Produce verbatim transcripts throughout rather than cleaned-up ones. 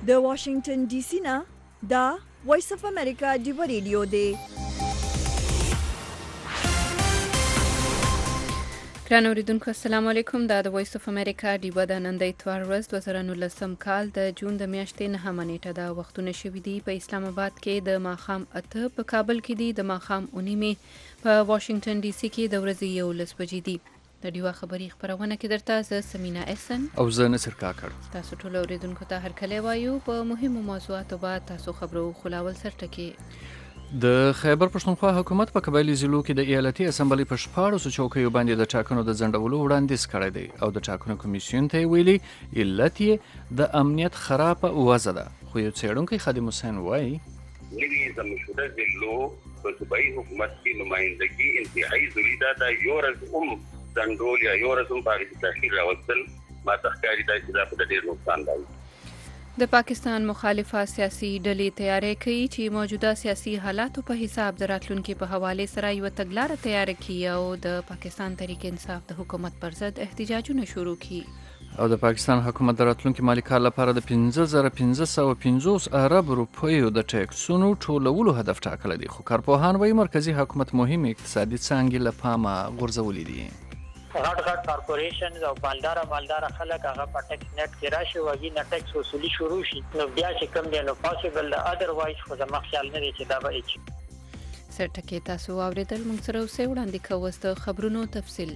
د واشنگټن ډي سي نه دا وایس اف امریکا ډیو ریډیو دی. ګران اوریدونکو السلام علیکم. دا د وایس اف امریکا ډیو د نن د اتوار ورځ دوه زره نولسم کال د جون د میاشتې نهمه نیټه ده. وختونه شوي دي په اسلام آباد کې د ماښام اته، په کابل کې دي د ماښام اوه نیمې، په واشنگټن ډي سي کې د ورځې یولس بجې دي. د ډیوا خبري خبرونه کې درته زه سمینا احسن او زه نصر کاکړ. تاسو ټول اوریدونکو ته هرکلی وایو. په مهمو موضوعاتو بعد تاسو خبرو خلاول سرټکی. د خیبر پښتونخوا حکومت په قبایلی ضلعو کې د ایالتي اسمبلی په شپاړسو چوکیو باندې د ټاکنو د ځنډولو وړاندیز کړی دی او د ټاکنو کمیسیون ته ویلي علت یې د امنیت خرابه وضع ده. خو یو څېړونکی خادم حسین وایي نوی زمشوده ضلعو په صوبایي حکومت کې نمایندګي انتهایی ضروري ده. دا یو ورځ هم ځنډول یا یو ورځ هم په هغې کې تاخیر راوستل ما ته ښکاري دا چې دا په ډېر نقصان دی. د پاکستان مخالفه سیاسي ډلې تیاری کوي چې موجوده سیاسي حالاتو په حساب د راتلونکي په حواله سره یو تګلاره تیار کړي او د پاکستان تحریک انصاف د حکومت پر ضد احتجاجونه شروع کړي. او د پاکستان حکومت د راتلونکي مالي کال لپاره د پنځه زره پنځه سوه پنځوس ارب روپیو د ټیکسونو ټولولو هدف ټاکلی دی. خو کارپوهان وایي مرکزي حکومت مهمې اقتصادي څانګې له پامه غورځولې دي. غټ غټ کارپوریشن او مالدار مالدار خلک هغه په ټیکس نت کې راشي وږي نه ټیکس وصولي شروع شي نو بیا چې کوم دی نو پاسبل اذروایز خو زما خیال نه دی چې دا به هیڅ سرټکی تاسو اوریدل. موږ سره اوسه وړاندې کوو د خبرونو تفصیل.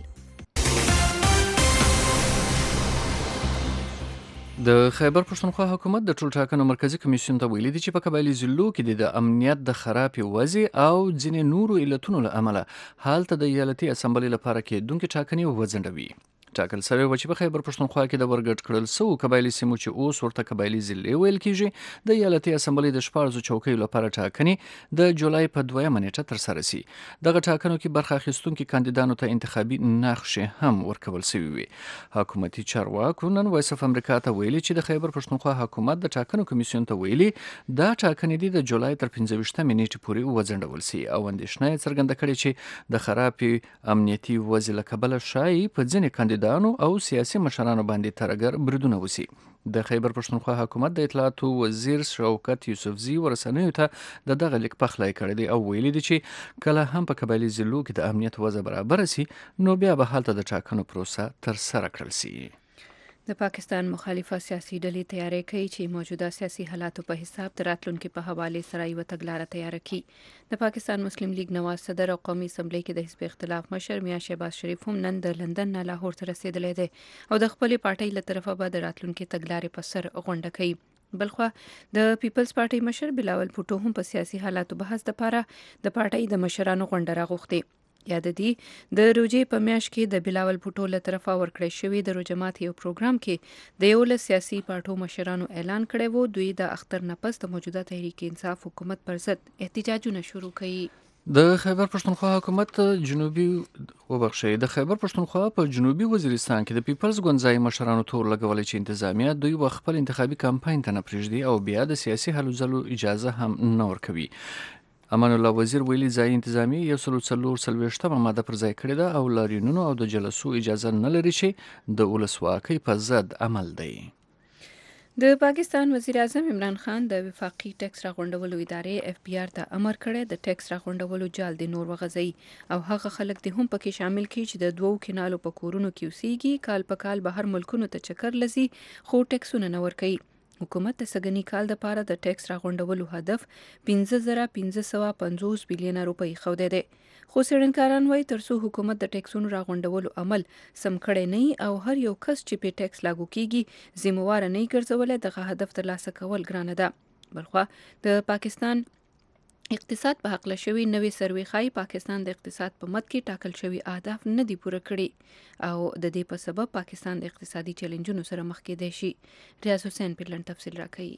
د خیبر پښتونخوا حکومت د ټول ټاکنو مرکزی کمیسیون ته ویلي دي چې په قبایلی ضلعو کې د امنیت د خرابې وضع او ځینې نورو علتونو له امله هلته د ایالتي اسمبلی لپاره کېدونکې ټاکنې وځنډوي. ټاکل شوی و چې په خیبر پښتونخوا کې د ورګډ کړل سوو قبایلی سیمو چې اوس ورته قبایلی ضلعې ویل کېږي د ایالتي اسمبلی د شپاړسو چوکیو لپاره ټاکنې د جولای په دویمه نیټه ترسره سي. دغه ټاکنو کې برخه اخیستونکي کاندیدانو ته انتخابي نقشې هم ورکول سوي وي. حکومتي چارواکو نن وایس اف امریکا ته ویلي چې د خیبر پښتونخوا حکومت د ټاکنو کمیسیون ته ویلي دا ټاکنې دي د جولای تر پنځه ویشتمې نیټې پورې وځنډول سي او اندېښنه یې څرګنده کړې چې د خرابې امنیتي وضع له کبله ښایي په ځینې کاندیدانو او سیاسي مشرانو باندې ترګر بریدونه وسی. د خیبر پښتونخوا حکومت د اطلاعاتو وزیر شوکت یوسفزي ورسنیو ته د دغه لیک پخلی کړی دی او ویلي دی چې کله هم په قبایلی ضلعو کې د امنیت وضع برابر سي نو بیا به هلته د ټاکنو پروسه ترسره کړل سي. د پاکستان مخالفه سیاسي ډلې تیاری کوي چې موجوده سیاسي حالاتو په حساب د راتلونکي په حواله سره یو تګلاره تیار کړي. د پاکستان مسلم لیگ نواز صدر او قومي اسمبلی کې د حزب اختلاف مشر میاں شهباز شریف هم نن د لندن نه لاهور ته رسیدلی دی او د خپل پارټۍ له طرفه به د راتلونکي تګلارې په سر غونډه کوي. بلخوا د پیپلز پارټۍ مشر بلاول بھټو هم په سیاسي حالاتو بحث لپاره د پارټۍ د مشرانو غونډه راغوښتي. یاد دي د روزې په میاشت کې د بلاول بھټو له طرفه ورکړی شوی د روزمات یو پروګرام کې د یو له سیاسي پارټو مشرانو اعلان کړی وو دوی د اختر نه پس د موجوده تحریک انصاف حکومت پر ضد احتجاجونه شروع کړي. د خیبر پښتونخوا حکومت جنوبي وبخښي د خیبر پښتونخوا په جنوبي وزیرستان کې د پیپلز ګوندځای مشرانو تور لګولې چې انتظامیه دوی و خپل انتخابي کمپاین ته نه پرېږدي او بیا د سیاسي هلو ځلو اجازه هم نه ورکوي. امان الله وزیر ویلي ځای انتظامی یو سل څلور څلوېښتمه ماده پر ځای کړې ده او لاریونونو او د جلسو اجازه نه لري چې د ولسواکۍ په ضد عمل دی. د پاکستان وزیر اعظم عمران خان د وفاقي ټیکس راغونډولو ادارې اف بي آر ته امر کړی د ټیکس راغونډولو جال د نور وغځي او هغه خلک د هم پکې شامل کړي چې د دوو کینالو په کورونو کې اوسېږي کال په کال بهر ملکونو ته چکر لزي خو ټیکسونه نه ورکوي. حکومت د سګنی کال لپاره د ټیکس راغونډولو هدف پنځه زره پنځه سوه پنځوس بلیونه روپۍ خوده دی. خو څېړنکاران وایي ترڅو حکومت د ټیکسونو راغونډولو عمل سم کړی نه او هر یو کس چې په ټیکس لاګو کیږي ذمہوار نه ګرځولای دغه هدف ترلاسه کول ګرانه ده. بلخوا د پاکستان اقتصاد په حق لشوي نوې سروې خای پاکستان د اقتصاد په مد کې ټاکل شوی اهداف نه دی پوره کړي او د دې په سبب پاکستان د اقتصادي چیلنجونو سره مخ کېدای شي. ریاض حسین پرلن تفصیل راکوي.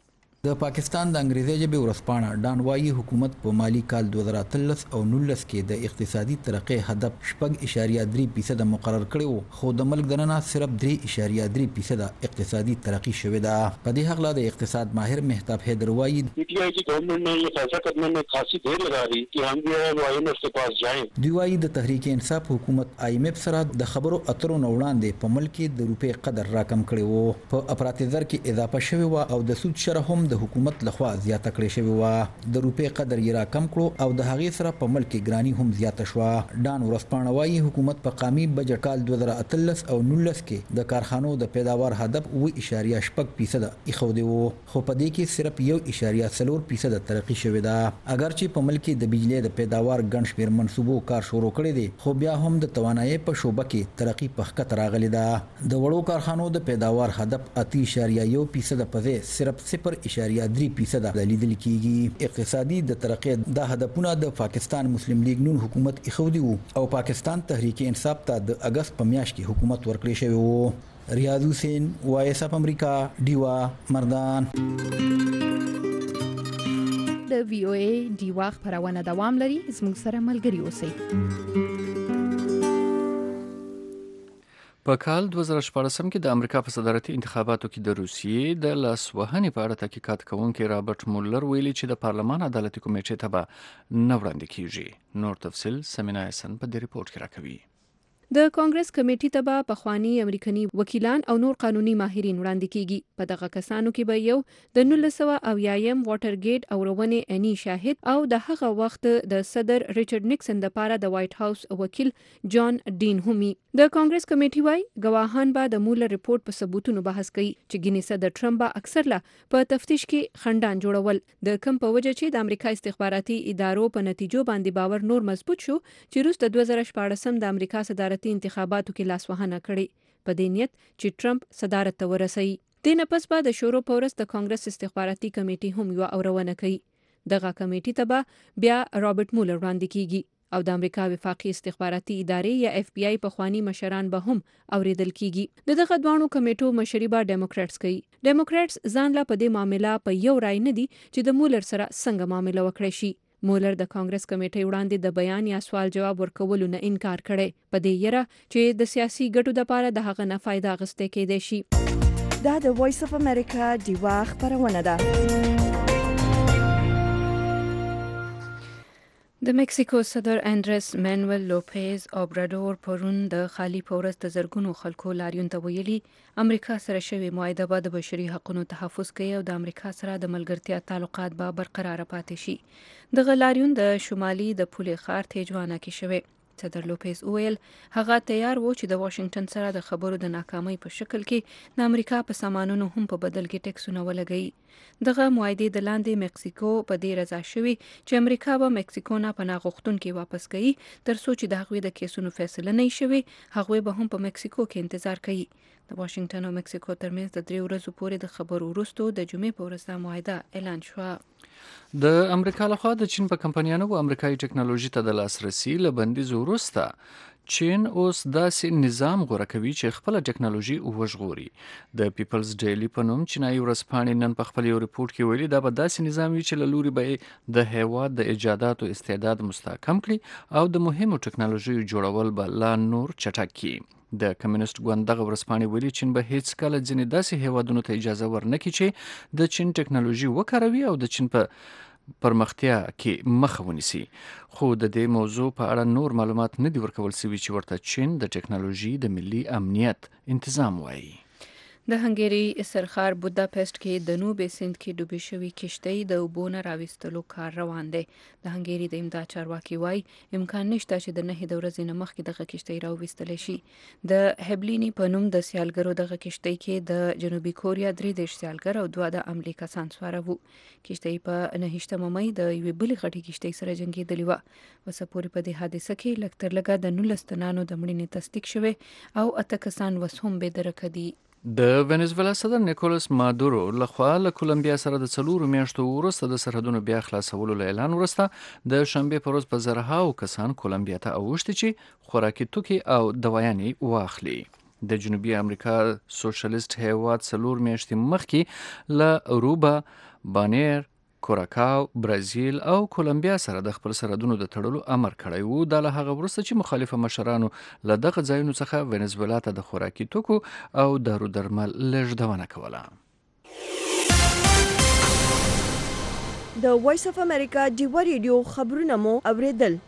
د پاکستان د انګریزي ژبې ورځپاڼه ډان وایي حکومت په مالی کال دوه زره اتلس او نولس کې د اقتصادي ترقۍ هدف شپږ اشاریه درې فیصد مقرر کړی و، خو د ملک دننه صرف درې اشاریه درې فیصد اقتصادي ترقی شوې ده. په دې حق لا د اقتصاد ماهر مهتاب حیدر وایي پی ٹی آئی کی گورنمنٹ نے یہ فیصلہ کرنے میں خاصی دیر لگا رہی کہ ہم جو ہے وہ آئی ایم ایف کے پاس جائیں. دوی وایي د تحریک انصاف حکومت آئی ایم ایف سره د خبرو اترو نه وړاندې په ملک کې د روپې قدر راکم کړی و، په افراطي زر کې اضافه شوې و او د سود شرح هم د حکومت لخوا زیاته کړې شوې و. د روپې قدر یې راکم کړو او د هغې سره په ملک کې ګرانی هم زیاته شوه. ډان ورځپاڼه وایي حکومت په قامي بجټ کال دوه زره اتلس او نولس کې د کارخانو د پیداوار هدف اوه اشاریه شپږ فیصد ایښودی و، خو په دې کې صرف یو اشاریه څلور فیصد ترقی شوې ده. اگر چې په ملک کې د بجلی د پیداوار ګڼ شمېر منصوبو کار شروع کړی دی، خو بیا هم د توانایي په شوبه کې ترقی په ښکته راغلې ده. د وړو کارخانو د پیداوار هدف اته اشاریه یو فیصد په ځای صرف صفر اشاریه درې فیصد لیدل کیږي. اقتصادي د ترقۍ د هدفونه د پاکستان مسلم لیگ نون حکومت ایښودي وو او پاکستان تحریک انصاف ته د اگست په میاشت کې حکومت ورکړی شوی وو. ریاض حسین، وایس اف امریکا، ډیوا مردان. د وی او ای ډیوا خبرونه دوام لري، زموږ سره ملګري اوسئ. په کال دوه زره شپاړسم کې د امریکا په صدارتي انتخاباتو کې د روسیې د لاسوهنې په اړه تحقیقات کوونکی رابرټ مولر ویلي چې د پارلمان عدالتي کمیټې ته به نه وړاندې کیږي. نور تفصیل سمینا احسن په دې ریپورت کې راکوي. د کانګرس کمیټې ته به پخوانی امریکایي وکیلان او نور قانوني ماهرین وړاندې کیږي. په دغه کسانو کې به یو د نولس سوه اویایم واټر ګیټ او روونې اني شاهد او د هغه وخت د صدر ریچارډ نیکسن لپاره د وایټ هاوس وکیل جان ډین همي. د کانګرس کمیټې وايي ګواهان به د مولر ریپورت په ثبوتونو بحث کوي چې ګینې صدر ټرمپ به اکثر لا په تفتیش کې خندان جوړول، د کم په وجه چې د امریکا استخباراتي ادارو په نتیجو باندې باور نور مضبوط شو چې روس د دوه زره شپاړسم د امریکا صدارتي انتخاباتو کې لاسوهنه کړې، په دې نیت چې ټرمپ صدارت ته ورسوي. دې نه پس به د شورو په ورځ د کانګرس استخباراتي کمیټې هم یوه اورونه کوي. دغه کمیټې ته به بیا رابرټ مولر وړاندې کیږي او د امریکا وفاقي استخباراتي ادارې یا اف بی آی پخوانی مشران به هم اوریدل کیږي. د دغه دوانو کمیټو مشري به ډیموکراتس کوي. ډیموکراتس ځان لا په دې معاملې په یو رای نه دي چې د مولر سره څنګه معامله وکړي شي. مولر د کانګرس کمیټې وړاندې د بیان یا سوال جواب ورکولو نه انکار کړي، په دې یره چې د سیاسي ګټو لپاره د هغه نه فائدہ اخیستل کېدای شي. دا د وایس اف امریکا ډیوا خبرونه ده. د مکسیکو صدر اندرس مانویل لوپیز اوبرادور پرون د خالی پورس د زرګونو خلکو لاریون ته ویلي امریکا سره شوی معاهده به د بشري حقوقو تحفظ کوي او د امریکا سره د ملګرتیا تعلقات به برقرار پاتې شي. د لاریون د شمالي د پولې ښار تیجوانا کې شوی. صدر لوپیز وویل هغه تیار و چې د واشنگټن سره د خبرو د ناکامۍ په شکل کې د امریکا په سامانونو هم په بدل کې ټیکسونه ولګوي. دغه معاهدې د لاندې مکسیکو په دې رضا شوی چې امریکا به مکسیکو نه پناه غوښتونکي واپس کوي تر څو چې د هغوی د کیسونو فیصله نه شي، هغوی به هم په مکسیکو کې انتظار کوي. د واشنگټن او مکسیکو ترمنځ د درې ورځو پورې د خبرو وروسته د جمعې په ورځ دا معاهده اعلان شوه. د امریکا لخوا د چین په کمپنیانو او امریکایي ټکنالوژي ته د لاسرسي له بندیز وروسته چین اوس داسې نظام غوره کوي چې خپل ټکنالوژي وژغوري. د پیپلز ډیلی په نوم چینایي ورځپاڼې نن په خپل یو ریپورت کې ویلي دا به داسې نظام وي چې له لوري به د هیواد د ایجاداتو استعداد مستحکم کړي او د مهمو ټکنالوژیو جوړول به لا نور چټک کړي. د کمیونست ګوند دغه ورځپاڼې ویلي چین به هیڅ کله ځینې داسې هیوادونو ته اجازه ورنکړي چې د چین ټکنالوژي وکاروي او د چین په پرمختیا کې مخه ونیسي. خو د دې موضوع په اړه نور معلومات نه دي ورکول شوي چې ورته چین د ټکنالوژي د ملي امنیت تنظیم وایي. د هنګری سرخار بوداپست کې د نوبې سیند کې ډوبې شوې کشتۍ د اوبو نه راویستلو کار روان دی. د هنګری د امداد چارواکي وایي امکان نشته چې د نهې د ورځې نه مخکې دغه کشتۍ راویستلی شي. د هبلینی په نوم د سیالګرو دغه کشتۍ کې د جنوبي کوریا درې دېرش سیالګر او دوه د عملي کسان سواره وو. کشتۍ په نهشتمه مۍ د یوې بلې غټې کشتۍ سره جنګېدلې وه. اوسه پورې په دې حادثه کې لږ تر لږه د نولس تنانو د مړینې تصدیق شوی او اته کسان وس هم بېدرکه دي. د ونزویلا صدر نیکولس مادورو لخوا له کولمبیا سره د څلورو میاشتو وروسته د سرحدونو بیا خلاصولو له اعلان وروسته د شنبې په ورځ په زرهاو کسان کولمبیا ته اوښتي چې خوراکي توکي او دوايانې واخلي. د جنوبي امریکا سوشلیست هیواد څلور میاشتې مخکې له اروبا، بانیر، کوراکاو، برازیل او کولمبیا سره د خپل سرحدونو د تړلو امر کړی و. دا له هغه وروسته چې مخالفه مشرانو له دغه ځایونو څخه وینزویلا ته د خوراکي توکو او دارو درمل لیږدونه کوله. د وایس اف امریکا ډیوا ریډیو خبرونه مو اوریدل.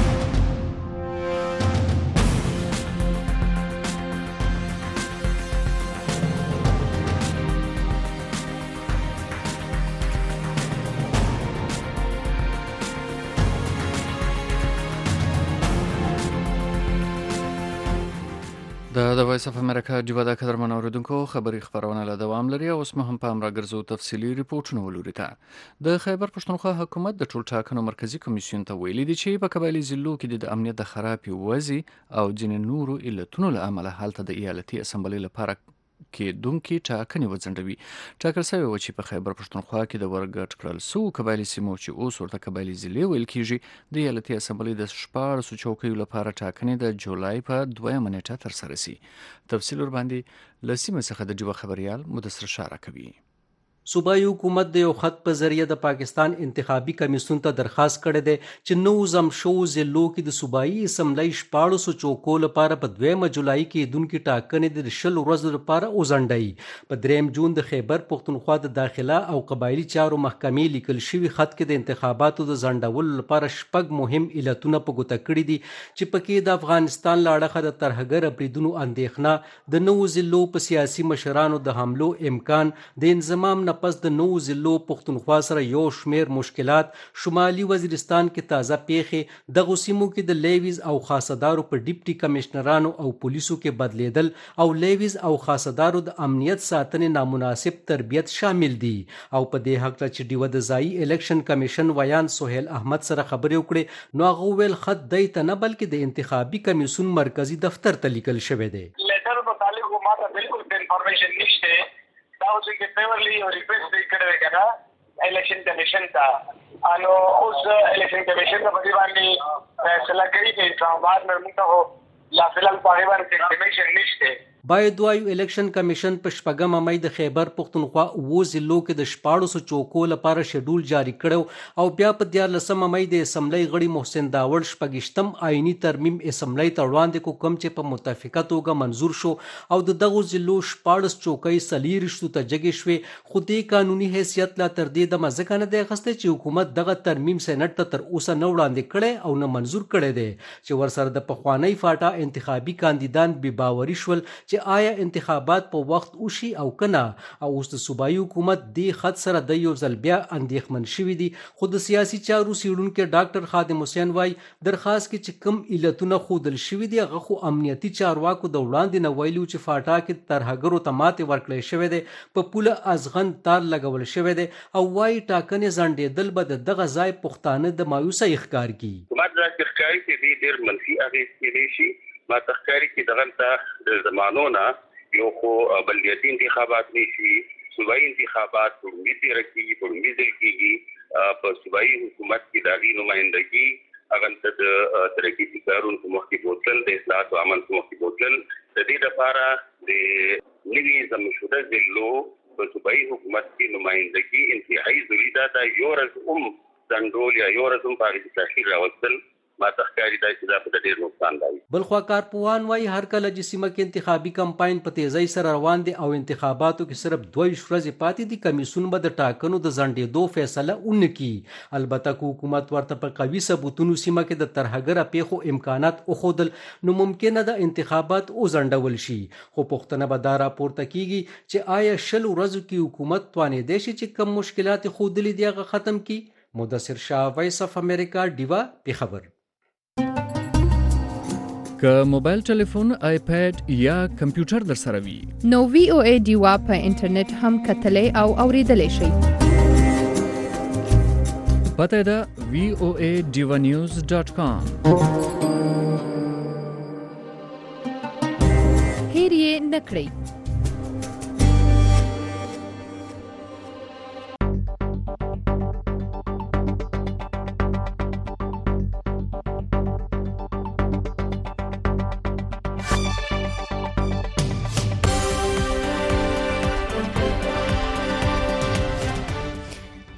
د د وایس اف امریکا ډیوا د قدرمن اوریدونکو خبري خبرونه له دوام لري. اوس مو هم په امر ګرځو تفصیلي ریپورتونه ولوري. ته د خیبر پښتونخوا حکومت د ټول ټاکنو مرکزی کمیسیون ته ویلي دي چې په قبایلی ضلعو کې د امنیت د خرابې وضع او ځینې نورو علتونو له امله هلته د ایالتي اسمبلۍ لپاره کېدونکې ټاکنې وځنډوي. ټاکل شوې وه چې په خیبر پښتونخوا کې د ورګډ کړل سوو قبایلي سیمو چې اوس ورته قبایلي ضلعې ویل کېږي د ایالتي اسمبلۍ د شپاړسو چوکیو لپاره ټاکنې د جولای په دویمه نیټه ترسره شي. تفصیل ورباندې له سیمې څخه د ډیوا خبریال مدثر شاره کوي. صوبایي حکومت د یو خط په ذریعه د پاکستان انتخابي کمیسیون ته درخواست کړی دی چې نو زم شو ضلعو کې د صوبایي اسمبلۍ شپاړسو چوکو لپاره په دویمه جولای کې کېدونکې ټاکنې د شل ورځو لپاره وځنډوي. په دریم جون د خیبر پښتونخوا د داخله او قبایلي چارو محکمې لیکل شوي خط کې د انتخاباتو د ځنډولو لپاره شپږ مهم علتونه په ګوته کړي دي چې پکې د افغانستان له اړخه د ترهګر بریدونو اندېښنه، د نوو ضلعو په سیاسي مشرانو د حملو امکان، د انضمام نه پس د نوو ضلعو پښتونخوا سره یو شمیر مشکلات، شمالي وزیرستان کې تازه پیښې، دغو سیمو کې د لیویز او خاصدارو په ډیپټي کمشنرانو او پولیسو کې بدلیدل او لیویز او خاصدارو د امنیت ساتنې نامناسب تربیت شامل دي. او په دې حق چې ډیوه د ځایي الیکشن کمیشن ویان سهیل احمد سره خبرې وکړې نو هغه ویل خط دی ته نه بلکې د انتخابي کمیسیون مرکزی دفتر ته لیکل شوی دی. لیټر متعلق ماته بالکل انفارمیشن نشته. دا اوس کې پیورلی او ریکوست کړی کنه الیکشن کمیشن ته انو اوس الیکشن کمیشن په دې باندې فیصله کوي چې اسلام آباد موږ ته لا فلال په اړه باندې انفارمیشن نشته. باید وایو الیکشن کمیشن په شپږمه مې د خیبر پښتونخوا اوو ضلعو کې د شپاړسو چوکو لپاره شیډول جاری کړو او بیا په دیارلسمه مې د اسمبلۍ غړي محسن داوړ شپږشتم آئینی ترمیم اسمبلۍ ته وړاندې کو کوم چې په متفقه توګه منظور شو او د دغو ضلعو شپاړس چوکۍ څلېرویشتو ته جګې شوې. خو دې قانوني حیثیت لا تر دې دمه ځکه نه دی اخیستی چې حکومت دغه ترمیم سینټ ته تر اوسه نه وړاندې کړی او نه منظور کړی دی چې ورسره د پخوانۍ فاټا انتخابي کاندیدان بې باوري شول چې آیا انتخابات په وخت وشي او کنه. او اوس د صوبایي حکومت دې خط سره د یو ځل بیا اندېښمن شوي دي. خو د سیاسي چارو څیړونکي ډاکټر خادم حسین وایي درخواست کې چې کوم علتونه ښودل شوي دي هغه خو امنیتي چارواکو د وړاندې نه ویلي چې فاټا کې ترهګرو ته ماتې ورکړی شوی دی، په پوله ازغن تار لګول شوی دی او وایي ټاکنې ځنډېدل به د دغه ځای پښتانه د مایوسۍ ښکار کړي. ما دا ښکاري چې دې ډېر منفي اغېز کېدی شي. ما تخکاری کې دغه ته د زمانو نه یو خو بلدیاتي انتخابات نشي، صوبایي انتخابات په لومړي ځل کېږي په لومړي ځل کېږي په صوبایي حکومت کې د هغې نمایندګي هغه ته د ترقیتي کارونو په مخ کې بوتل، د اصلاحاتو عمل په مخ کې بوتل. د دې لپاره د نوي ضمشده ضلعو په صوبایي حکومت کې نمایندګي انتهایي ضروري ده. دا یو ورځ هم ځنډول یا یو ورځ هم په هغې کې تاخیر راوستل ما تخکاری دا چې دا په ډېر نقصان دی. بلخوا کارپوهان وایي هر کله چې سیمه کې انتخابي کمپاین په تیزۍ سره روان دي او انتخاباتو کې صرف دوه ورځې پاتې دي کمیسیون به د ټاکنو د ځنډېدو فیصله ونه کړي. البته که حکومت ورته په قوي ثبوتونو سیمه کې د ترهګره پیښو امکانات وښودل نو ممکنه ده انتخابات وځنډول شي. خو پوښتنه به دا راپورته کیږي چې آیا شل ورځو کې حکومت توانېدی شي چې کم مشکلات یې ښودلي دي هغه ختم کړي. مدثر شاه، وایس اف امریکا، ډیوا، پیښور. که موبایل ټلیفون، آیپیډ یا کمپیوټر در سره وي نو وی او ای ډیوا په انټرنیټ هم کتلی او اوریدلی شئ. پته ده وی او ای ډیوا نیوز ډاټ کام. هیر یې نه کړئ.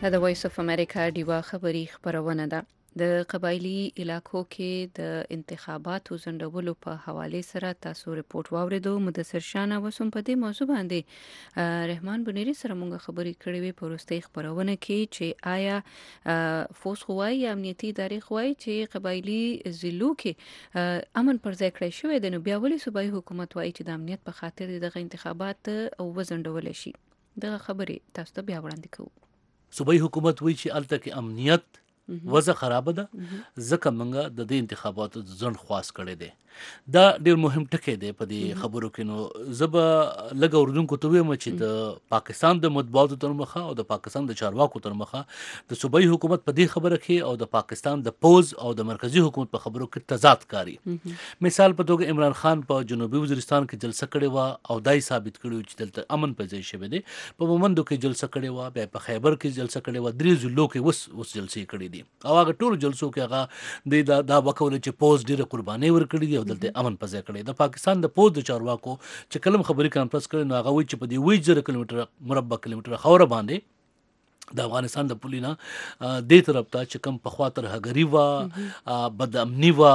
دا د وایس اف امریکا ډیوا خبری خبرونه ده. د قبایلی علاقو کې د انتخاباتو ځنډولو په حواله سره تاسو ریپورت واوریدو. مدثر شانه وسوم په دې موضوع باندې رحمان بنيري سره مونږ خبرې کړې وې په وروستۍ خبرونه کې چې آیا فوس خوای یا امنیتي ادارې خوای چې قبایلی ضلعو کې امن پر ځای کړی شوی د نو بیا ولې صوبایي حکومت وایي چې د امنیت په خاطر دغه انتخابات او وځنډول شي. دغه خبرې تاسو ته بیا وړاندې کوو. صوبایي حکومت وایي چې الته کې امنیت وضع خراب ده ځکه موږ د دې انتخاباتو ځنډ خواست کړی دی. دا ډیر مهم ټکی دی په دې خبرو کې. نو زه به لږ اردوونکو ته وایم چې د پاکستان د مطبوعاتو تر مخه او د پاکستان د چارواکو تر مخه د صوبایي حکومت په دې خبره کې او د پاکستان د پوز او د مرکزی حکومت په خبرو کې تضاد کاری. مثال په توګه عمران خان په جنوبي وزیرستان کې جلسه کړې و او دای ثابت کړی چې دلته امن په ځای شوی دی. په مومندو کې جلسه کړې و، بیا په خیبر کې جلسه کړې و، درې ضلعو کې وس وس جلسې کړې دي او هغه ټول جلسو کې هغه د دا وکول چې پوز ډیره قرباني ورکړي دي او دلته امن په ځای کړی. د پاکستان د پوز د چارواکو چې کلم خبري کانفرنس کړي نو هغه وایي چې په دې وی زره کیلومتر مربع کیلومتر خوره باندې د افغانستان د پولینا دې طرف ته چې کم په خاطر هګری وا بد امنی وا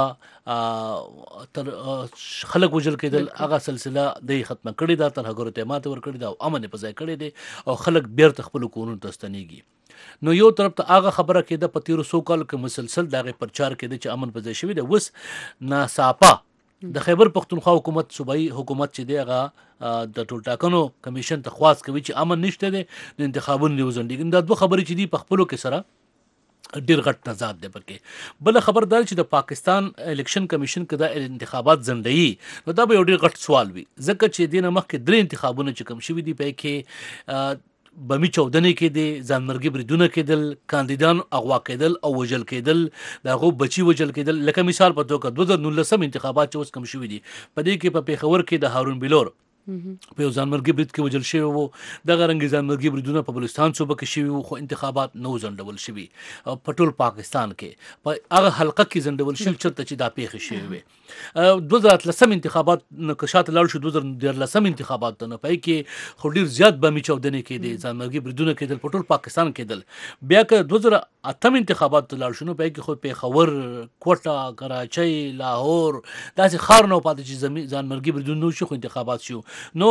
تر خلک وجل کېدل هغه سلسله د ختم کړي دا تر هغه ته ماته ور کړی دا او امن په ځای کړی دي او خلک بیرته خپل قانون ته ستنیږي. نو یو طرف ته هغه خبره کېده په تیرو سو کال کې مسلسل دغه پرچار کېده چې امن په ځای شوی دی. وس ناصافه د خیبر پختونخوا حکومت صوبایي حکومت چې دی هغه د ټول ټاکنو کمیشن ته خواست کوي چې امن نشته دی د انتخابونو دی وزندګي. دا دوه خبرې چې دی په خپلو کې سره ډیر غټ تضاد دی پکې. بل خبردار چې د پاکستان الیکشن کمیشن کې د انتخابات ځنډي نو دا به یو ډیر غټ سوال وي ځکه چې دینه مخکې درې انتخابونه چې کوم شوي دي په کې بمی چودنې کې دي ځانمرګي بریدونه کېدل، کاندیدان اغوا کېدل او وژل کېدل، دغه بچي وژل کېدل. لکه مثال په توګه دوه زره نولسم انتخابات چې اوس کوم شوي دي په دې کې په پیښور کې د هارون بلور په یو ځانمرګي برید کې وژل شوی وو. دغه رنګ ځانمرګي بریدونه په بلوچستان صوبه کې شوي وو خو انتخابات نو ځنډول شوي. په ټول پاکستان کې په هغه حلقه کې ځنډول شوي چېرته چې دا پیښې شوې وي. دوه زره اتلسم انتخابات که شاته لاړ شو دوه زره دیارلسم انتخابات ته نه پای کې خو ډېر زیات بمي چاودنې کېدې، ځانمرګي بریدونه کېدل، په ټول پاکستان کېدل. بیا که دوه زره اتم انتخابات ته لاړ شو نو پای کې خو پیښور، کوټه، کراچۍ، لاهور داسې ښار نه پاتې چې ځانمرګي بریدونه نه وشي خو انتخابات شو. نو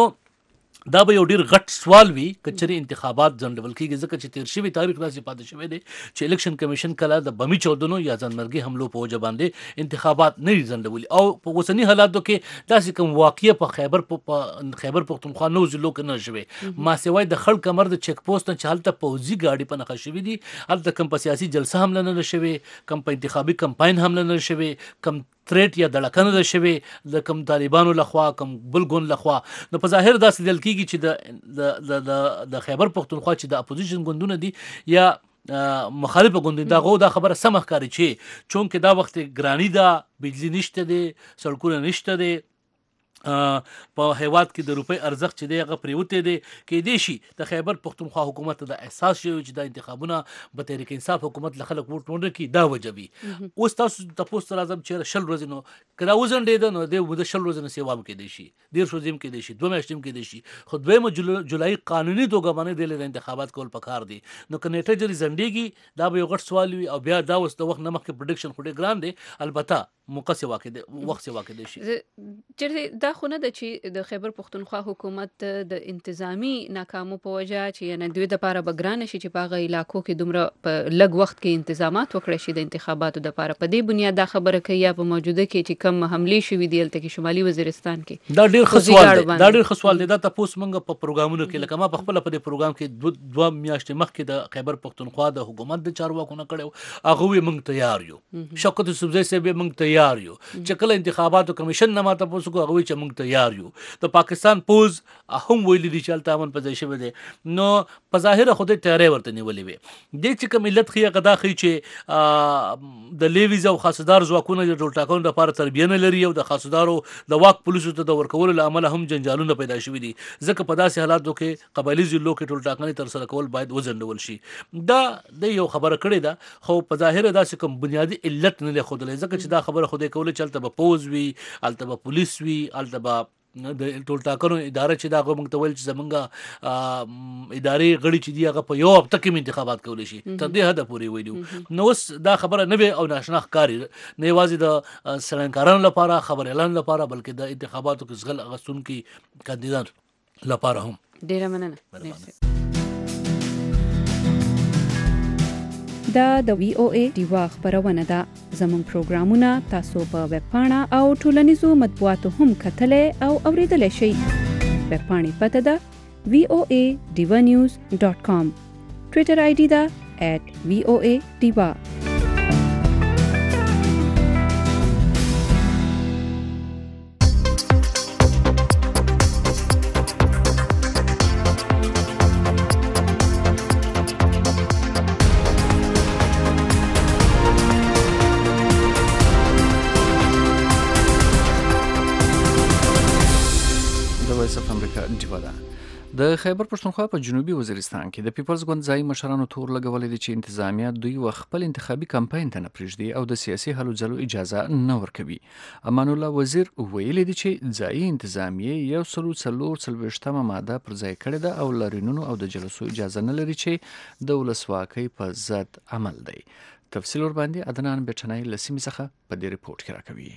دا به یو ډیر غټ سوال وي کچري انتخابات ځنډول کیږي ځکه چې تیر شوی تاریخ داسې پاتې شوی دی چې الیکشن کمیشن کله د بمی چودنو یا ځانمرګي حملو په وجه باندې انتخابات نه ځنډولي او په اوسني حالاتو کې داسې کوم واقعي په خیبر په خیبر پختونخوا نو ضلعو کې نه شوی. ما سوای د خلک کمر د چیک پوسټ نه چالتہ پوزي گاډي په نخښه شوی دي البته کوم په سیاسي جلسه حمله نه شوی، کوم په انتخابي کمپاین حمله نه شوی، کوم تریټ یا دړکنه ده شوی د کوم طالبانو لخوا کوم بلګون لخوا. نو په ظاهر داسې دل کیږي چې د د د خیبر پختونخوا چې د اپوزیشن ګوندونه دي یا مخالفه ګوند دا غو دا خبره سم ښکاري چې چونکه دا وخت ګرانی ده، بجلی نشته دی، سړکونه نشته دی، په هیواد کې د روپۍ ارزښت چې دی هغه پریوتی دی. کېدای شي د خیبر پختونخوا حکومت ته د احساس شوی چې دا انتخابونه به تحریک انصاف حکومت له خلک ووټ ونه کړي دا وجه وي. اوس تاسو تپوس ته راځم چې شل ورځې نو که دا وځنډېده نو دی د شل ورځې نه سیوا هم کېدای شي، دېرش ورځې هم کېدای شي، دوه میاشتې هم کېدای شي خو دویمه جولایي قانوني توګه باندې دی د انتخابات کول پکار دي. نو که نیټه جري ځنډېږي دا به یو غټ سوال وي او بیا دا اوس د وخت نه مخکې پرډکشن خو ډېر ګران دی. البته موقع سیوا کې وخت سیوا کې دی شي چې دا خو نه ده چې د خیبر پختونخوا حکومت د انتظامی ناکامو په وجه چې یعنی دوی د پاره بګران شي چې په هغه علاقو کې دومره په لږ وخت کې انتظامات وکړي شي د انتخاباتو د پاره په دې بنیاد دا خبره کوي یا په موجوده کې چې کم حملې شوې دي الته کې شمالي وزیرستان کې. دا ډیر ښه سوال دی، دا ډیر ښه سوال دی. دا تاسو موږ په پروګرامونو کې لکه ما په خپل په دې پروګرام کې دوه میاشتې مخکې د خیبر پختونخوا د حکومت د چارواکو نه کړو هغه وي موږ تیار یو، شوکت یوسفزۍ صاحب موږ تیار یو، چې کله انتخاباتو کمیشن نه ماته پوسو کو هغه چې موږ تیار یو. د پاکستان پوز هم ویلي دي چې الته امن په ځای شوی دی. نو په ظاهره خو دې تیاری ورته نیولې وي. دې چې کوم ملت خي غدا خي چې د لیویز او خاصدار ځواکونه د ټول ټاکنو لپاره تربیه نه لري او د خاصدارو د واک پولیسو ته د ورکولو له امله هم جنجالونه پیدا شوي دي ځکه په داسې حالاتو کې قبایلي ضلعو کې ټول ټاکنې ترسره کول باید وځنډول شي. دا د یو خبره کړې ده خو په ظاهره داسې کوم بنیادي علت نه لري ځکه چې دا خبره خو دې کوله چې الته به پوز وي، الته به پولیس وي، الته به د ټول ټاکنو اداره چې دا هغه موږ ته ویل چې زمونږ ادارې غړي چې دي هغه په یو هفته کې انتخابات کولی شي تر دې حده پورې ویلو. نو اوس دا خبره نه وي او ناشنا ښکاري نه یوازې د څرنګکارانو لپاره خبر اعلان لپاره بلکې د انتخاباتو کې زغل اغوستونکي کاندیدان لپاره هم. ډیره مننه. دا د وی او ای ډیوا خبرونه ده. زموږ پروګرامونه تاسو په ویب پاڼه او ټولنیزو مطبوعاتو هم کتلی او اوریدلی شئ. ویب پاڼې پته ده وی او ای ډیوا نیوز ډاټ کام. ټویټر آی ډي ده ایټ وی او ای ډیوا. د خیبر پښتونخوا په جنوبي وزیرستان کې د پیپلز ګوند ځایي مشرانو تور لګولې دي چې انتظامیه دوی و خپل انتخابي کمپاین ته نه پرېږدي او د سیاسي هلو ځلو اجازه نه ورکوي. امان الله وزیر ویلي دي چې ځایي انتظامیه یو سلو څلور څلوېښتمه ماده پر ځای کړې ده او لاریونونو او د جلسو اجازه نه لري چې د ولسواکۍ په ضد عمل دی. تفصیل ورباندې عدنان بیټنۍ له سیمې څخه په دې ریپورټ کې راکوي.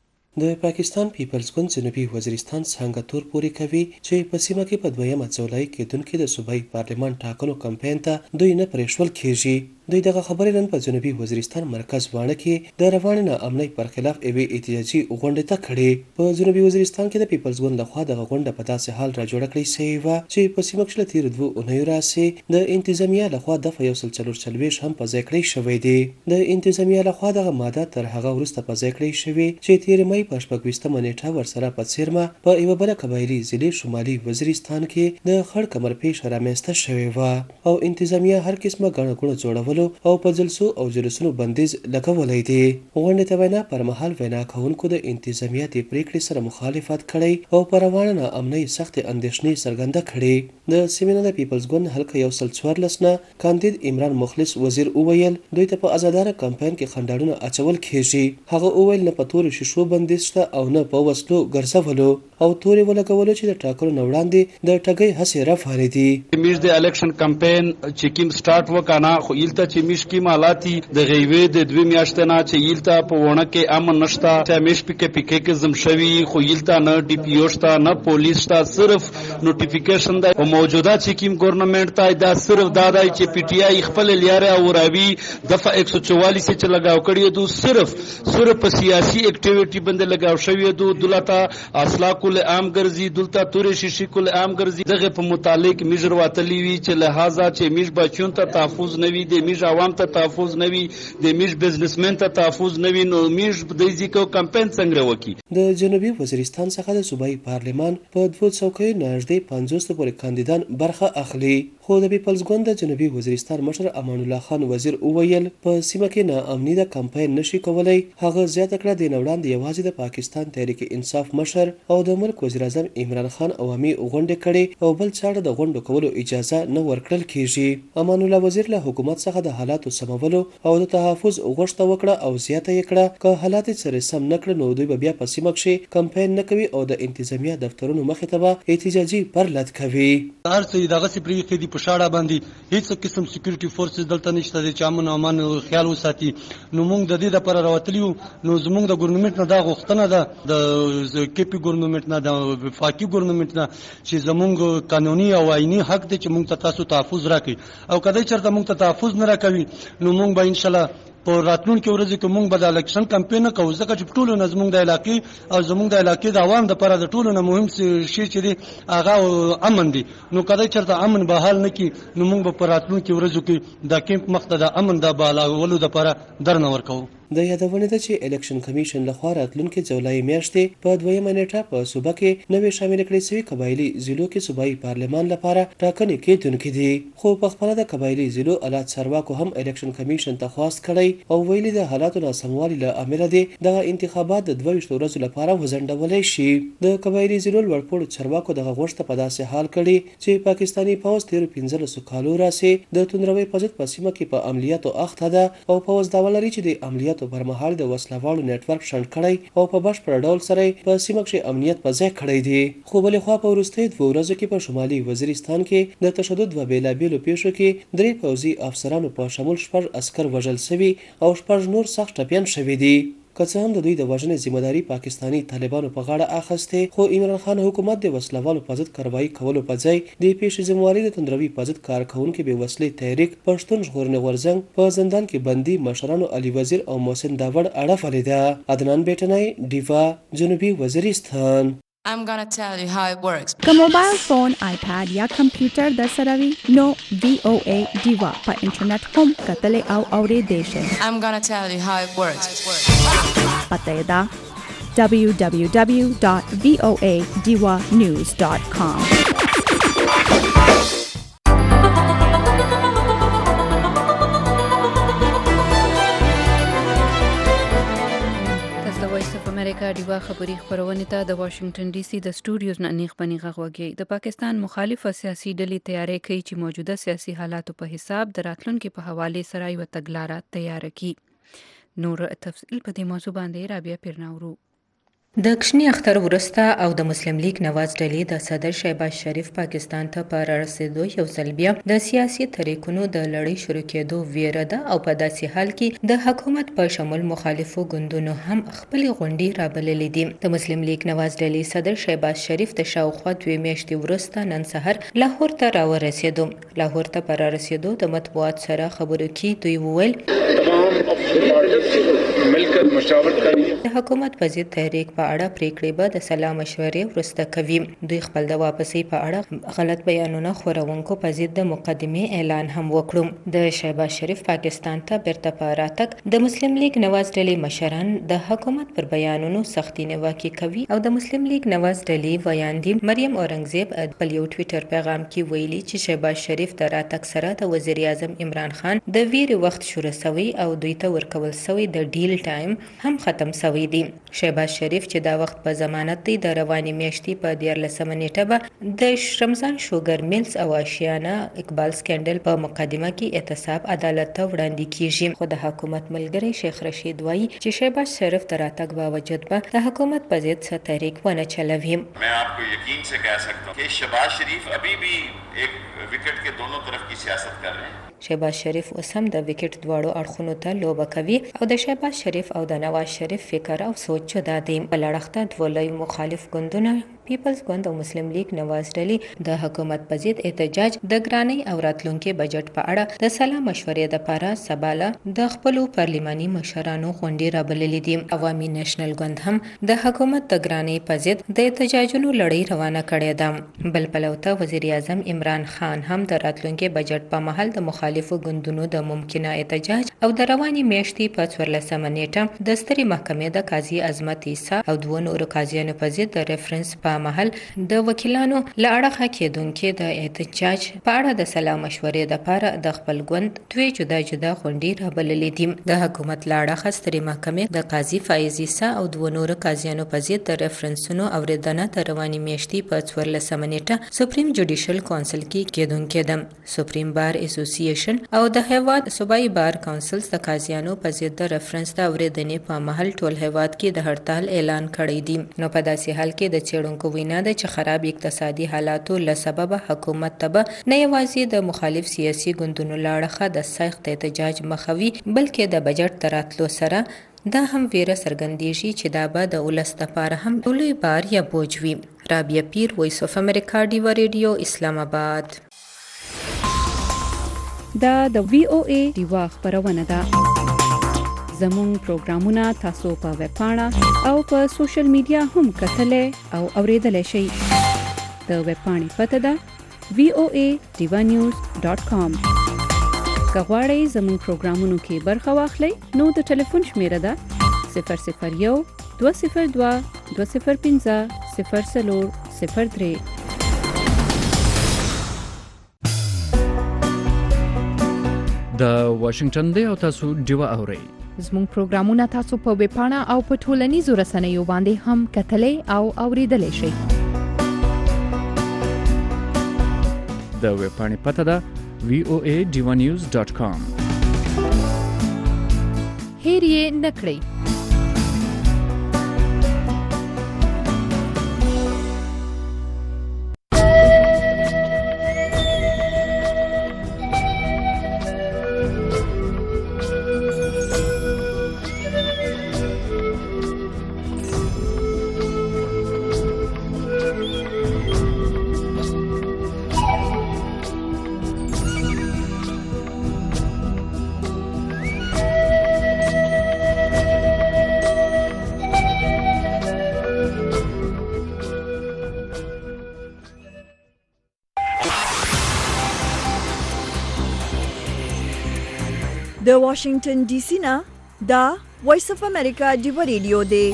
د پاکستان پیپلز ګوند جنوبي وزیرستان څنګه تور پوري کوي چې په سیمه کې په دویمه ځولۍ کېدونکې د صوبایي پارلمان ټاکنو کمپاین ته دوی نه پرېښول کېږي. دوی دغه خبرې نن په جنوبي وزیرستان مرکز واڼه کې د روانې ناامنۍ پر خلاف یوې احتجاجي غونډې ته کړې. په جنوبي وزیرستان کې د پیپلز ګوند لخوا دغه غونډه په داسې حال راجوړه کړې سوې وه چې په سیمه کښې له تېرو دوو اونیو راهیسې د انتظامیه لخوا دفعه یو سل څلور څلوېښت هم په ځای کړی شوی دی. د انتظامیه لخوا دغه ماده تر هغه وروسته په ځای کړی شوې چې تېرې مۍ په شپږویشتمه نیټه ورسره په څیرمه په یوه بله قبایلي ضلع شمالي وزیرستان کې د خړ کمر پیښه رامنځته شوې وه او انتظامیه هر قسمه ګڼه ګوڼه جوړولو او په جلسو او جلوسونو بندیز لګولی دی. غونډې ته وینا پر مهال وینا کوونکو د انتظامیه د پریکړې سره مخالفت کړی او پر روانه ناامنۍ سختې اندېښنې څرګنده کړې. د سیمې نه د پیپلز ګوند حلقه یو سل څوارلس نه کاندید عمران مخلص وزیر وویل دوی ته په ازادانه کمپاین کې خنډاړونه اچول کېږي. هغه وویل نه په تورو شیشو بندیز شته او نه په وسلو ګرځولو او تورې ولګولو چې د ټاکنو نه وړاندې د ټګۍ هڅې روانې دي. میش د الیکشن کمپاین چې کوم سٹارټ وکړه خو ایلته چې میش کې مالاتي د غیوې د دوی میاشتې نه چې ایلته په ونه کې امن نشته چې میش پکې پکې کې زم شوي خو ایلته نه ډي پی او شته نه پولیس شته صرف نوټیفیکیشن دی او موجوده چې کوم ګورنمنت ته دا صرف دا دی چې پی ټی آی خپل لیاره او راوي دفعه یک سو چوالیس چې لګاو کړی دو صرف صرف په سیاسي اکټیویټي باندې لګاو شوی دو دلته اصلا کول عام ګرځي دلته تورې شیشي کول عام ګرځي دغه په متعلق میجر واتلی وی چې لہذا چې میج بچون ته تحفظ نوي د میج عوام ته تحفظ نوي د میج بزنسمن ته تحفظ نوي نو میج د ځکو کمپاین څنګه وکي. د جنوبي وزیرستان څخه د صوبایي پارلمان په دوه څوکیو نږدې پنځوس پورې کاندیدان برخه اخلي. خو د پیپلز ګوند د جنوبي وزیرستان مشر امان الله خان وزیر وویل په سیمه کې ناامني د کمپاین نشي کولای. هغه زیاته کړه د نوړاندې یوازې د پاکستان تحریک انصاف مشر او د ملک وزیر اعظم عمران خان عوامي غونډې کړې او بل چاړه د غونډو کولو اجازه نه ورکړل کیږي. امان الله وزیر له حکومت څخه د حالاتو سمولو او د تحفظ غوښتنه وکړه او زیاته یې کړه که حالات سره سم نه کړي نو دوی به بیا په سیمه کې کمپاین نه کوي او د انتظامیه دفترونو مخې ته به احتجاجي پرلط کوي. هر څه دغه سپری کې په شاړه باندې هیڅ قسم سکیورټي فورسز دلته نشته چې امن او امان خیال وساتي. نو موږ د دې لپاره راوتلیو نو زموږ د ګورنمنت نه دا غوښتنه ده د کیپی ګورنمنت نه د وفاقي ګورنمنت نه چې زموږ قانوني او آئینی حق دی چې موږ ته تاسو تحفظ راکړي او کله چېرته موږ ته تحفظ نه راکوي نو موږ به ان شاء الله په راتلونکي ورځو کې موږ به د الیکشن کمپاین کوو ځکه چې ټولو نه زموږ د علاقې او زموږ د علاقې د عوام دپاره د ټولو نه مهم شی چې دی هغه امن دی. نو کله چېرته امن بحال نه کړي نو موږ به په راتلونکي ورځو کې د کیمپ مخ ته د امن د بحالولو دپاره درنه ورکوو. د یادونې ده چې الیکشن کمیشن لخوا راتلونکي جولای میاشتې په دویمه نیټه په صوبه کې نوې شامل کړې شوي قبایلي ضلعو کې صوبایي پارلمان لپاره ټاکنې کېدونکي دي. خو پخپله د قبایلي ضلعو اعلی چارواکو هم الیکشن کمیشن ته خواست کړی او ویلي د حالاتو ناسموالي له امله دی دغه انتخابات د دوه ویشتو ورځو لپاره وځنډولی شي. د قبایلي ضلعو لوړپوړو چارواکو دغه غوښتنه په داسې حال کړې چې پاکستاني پوځ تېرو پنځلسو کالو راهیسې د توندروۍ په ضد په سیمه کې په عملیاتو اخته ده او پوځ دعوه لري چې د عملیاتو مشکلاتو پر مهال د وسلوالو نیټورک شنډ کړی او په بشپړ ډول سره په سیمه کې امنیت په ځای کړی دی. خو بلې خوا په وروستیو دوو ورځو کې په شمالي وزیرستان کې د تشدد و بېلابېلو پیښو کې درې پوځي افسرانو په شمول شپږ عسکر وژل شوي او شپږ نور سخت ټپیان شوي دي. که څه هم د دوی د وژنې ذمهداري پاکستاني طالبانو په غاړه اخیستې، خو عمران خان حکومت د وسلوالو په ضد کاروایي کولو په ځای د پیښې ذمهواري د توندروي په ضد کار کوونکي بې وسلې تحریک پښتون ژغورنې غورځنګ په زندان کې بندي مشرانو علي وزیر او محسن داوړ اړه ده. عدنان بیټنی، ډیوا، جنوبي وزیرستان. I'm gonna tell you how it works. که موبایل فون، آیپاد یا کمپیوټر در سره وي نو وی او ای ډیوا په انټرنیټ هم کتلی او اوریدلی شئ. I'm gonna tell you how it works. پته یې ده دبلیو دبلیو دبلیو ډاټ وی او ای ډیوا نیوز ډاټ کام. امریکا ډیوا خبري خبرونه ته د واشنگټن ډي سي د سټوډیوز نه نیغ پنی غوږی. د پاکستان مخالفه سیاسي ډلې تیاری کوي چې موجوده سیاسي حالاتو په حساب د راتلونکو په حواله سره یو تګلارې تیار کړي. نور تفصیل په دې موضوع باندې رابعه پیرناورو. د کشنی اختر ورسته او د مسلم لیگ نواز ډلې د صدر شهباز شریف پاکستان ته پر رسیدو یو ځل بیا د سیاسي طریقونو د لړۍ شروع کېدو ویره ده او په داسې حال کې د حکومت په شمول مخالفو ګوندونو هم خپل غونډې رابللې دي. د مسلم لیگ نواز ډلې صدر شهباز شریف د شاوخوا دوه میاشتې وروسته نن سحر لاهور ته راورسېدو. لاهور ته پر رسیدو د مطبوعات سره خبرو کې دوی وویل د حکومت په ضد تحریک په اړه پریکړې به د سلا مشورې وروسته کوي. دوی خپل د واپسۍ په اړه غلط بیانونه خورونکو په ضد د مقدمې اعلان هم وکړو. د شهباز شریف پاکستان ته بیرته په راتګ د مسلم لیگ نواز ډلې مشران د حکومت پر بیانونو سختي نیوکه کوي او د مسلم لیگ نواز ډلې ویاندې مریم اورنګزیب په یو ټویټر پیغام کې ویلي چې شهباز شریف د راتګ سره د وزیر اعظم عمران خان د ویرې وخت شروع شوی او دوی ته ورکول شوی د ډیل ټایم هم ختم شوی دی. شهباز شریف چې دا وخت په ضمانت دی د رواني میاشتې په دیارلسمه نیټه به د رمضان شوګر میلز او آشیانه اقبال سکینډل په مقدمه کې اعتصاب عدالت ته وړاندې کیږي. خو د حکومت ملګری شیخ رشید وایي چې شهباز شریف د راتګ باوجود به د حکومت په ضد څه تحریک ونه چلوي. मैं आपको यकीन से कह सकता हूं कि शहबाज शरीफ अभी भी एक विकेट के दोनों तरफ की सियासत कर रहे हैं. شهباز شریف اوس هم د وکټ دواړو اړخونو ته لوبه کوي او د شهباز شریف او د نواز شریف فکر او سوچ جدا دي. په لړښته دوه لوی مخالف ګوندونه پیپلز ګوند او مسلم لیگ نواز ډلې د حکومت په ضد احتجاج د ګرانۍ او راتلونکي بجټ په اړه د سلا مشورې لپاره سباله د خپل پارلماني مشرانو غونډې رابللې دي. عوامي نېشنل ګوند هم د حکومت د ګرانۍ په ضد د احتجاجونو لړۍ روانه کړې ده. بل پلوته وزیر اعظم عمران خان هم د راتلونکي بجټ په محل د مخالفو ګوندونو د ممکنه احتجاج او د رواني میاشتې په څوارلسمه نیټه د سترې محکمې د قاضي عظمت عیسی او دوه نورو قاضیانو په ضد د ریفرنس په محل د وکیلانو له اړخه کېدونکې د احتجاج په اړه د سلا مشورې لپاره د خپل ګوند دوی جدا جدا غونډې رابللې دي. د حکومت له اړخه سترې محکمې د قاضي فایز عیسی او دوه نورو قاضیانو په ضد د ریفرنسونو اوریدنه د رواني میاشتې په څوارلسمه نیټه سپریم جوډیشل کونسل کې کېدونکې ده. سپریم بار اسوسییشن او د هیواد صوبایي بار کونسلز د قاضیانو په ضد د ریفرنس د اوریدنې په محل ټول هیواد کې د هړتال اعلان کړی دی. نو په داسې حال کې د څېړونکو وینا ده چې خراب اقتصادي حالاتو له سببه حکومت ته به نه یوازې د مخالف سیاسي ګوندونو له اړخه د سخت احتجاج مخوي بلکې د بجټ تر راتلو سره دا هم ویره څرګندېږي چې دا به د ولس لپاره هم لوی بار یا بوج وي. رابعه پیر، وایس اف امریکا، ډیوا ریډیو، اسلام آباد. دا د وی او ای ډیوا خبرونه ده. زموږ پروګرامونه تاسو په ویب پاڼه او په سوشل میډیا هم کتلای او اوریدلای شئ. د ویب پاڼې پته ده وی او ای ډیوا نیوز ډاټ کام. که غواړئ زموږ پروګرامونو کې برخه واخلئ نو د ټلیفون شمیره ده صفر صفر یو دوه صفر دوه دوه صفر پنځه صفر څلور صفر درې. د واشنگټن دی او تاسو ډیوا اورئ. زموږ پروګرامونه تاسو په ویب پاڼه او په ټولنیزو رسنیو باندې هم کتلای او اوریدلای شئ. د ویب پاڼې پته ده وی او ای ډیوا نیوز ډاټ کام. هیر یې نه کړئ. د واشنگټن ډي سي نه دا وایس اف امریکا ډیو ریډیو دی.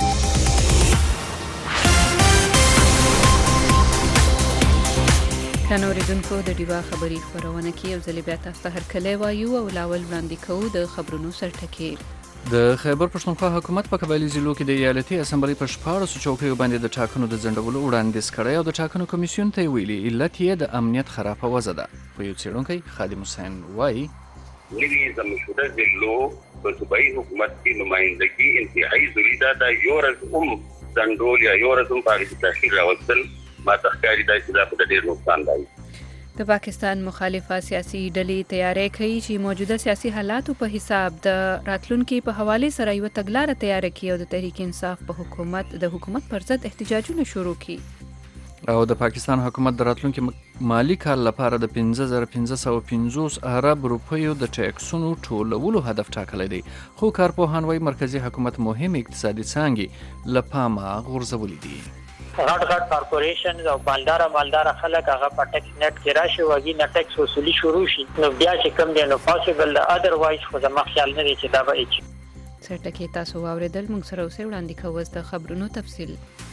درنو اوریدونکو د ډیوا خبري خبرونه کې یو ځل بیا تاسو ته هرکلی وایو او لاول وړاندې کوو د خبرونو سرټکي. د خیبر پښتونخوا حکومت په قبایلي ضلعو کې د ایالتي اسمبلی په شپاړسو چوکیو باندې د ټاکنو د ځنډولو وړاندیز کړی او د ټاکنو کمیسیون ته یې ویلي علت یې د امنیت خرابه وضع ده. خو یو څېړونکی خادم حسین وایي نوی زمشوده ضلعو په صوبایي حکومت کې نمایندګي انتهایی ضروري ده. دا یو ورځ هم ځنډول یا یو ورځ هم په هغې کې تاخیر راوستل ماته ښکاري دا چې دا په ډېر نقصان دی. د پاکستان مخالفه سیاسي ډلې تیاری کوي چې موجوده سیاسي حالاتو په حساب د راتلونکي په حواله سره یو تګلاره تیار کړي او د تحریک انصاف په حکومت د حکومت پر ضد احتجاجونه شروع کړي. او د پاکستان حکومت د راتلونکي مالی کال لپاره د پنځه زره پنځه سوه پنځوس ارب روپیو د ټیکسونو ټولولو هدف ټاکلی دی. خو کارپوهان وايي مرکزي حکومت مهم اقتصادي څانګې له پامه غورځولي دي. غټ غټ کارپوریشنز او مالدار مالدار خلک هغه په ټیکس نت کې راشي وږي نه ټیکس وصولي شروع شي نو بیا چې کم دی نو پاسبل اذروایز خو زما خیال نه دی چې دا به هیڅ سرټکی تاسو واوریدل. موږ سره اوسه وړاندې کوو د خبرونو تفصیل.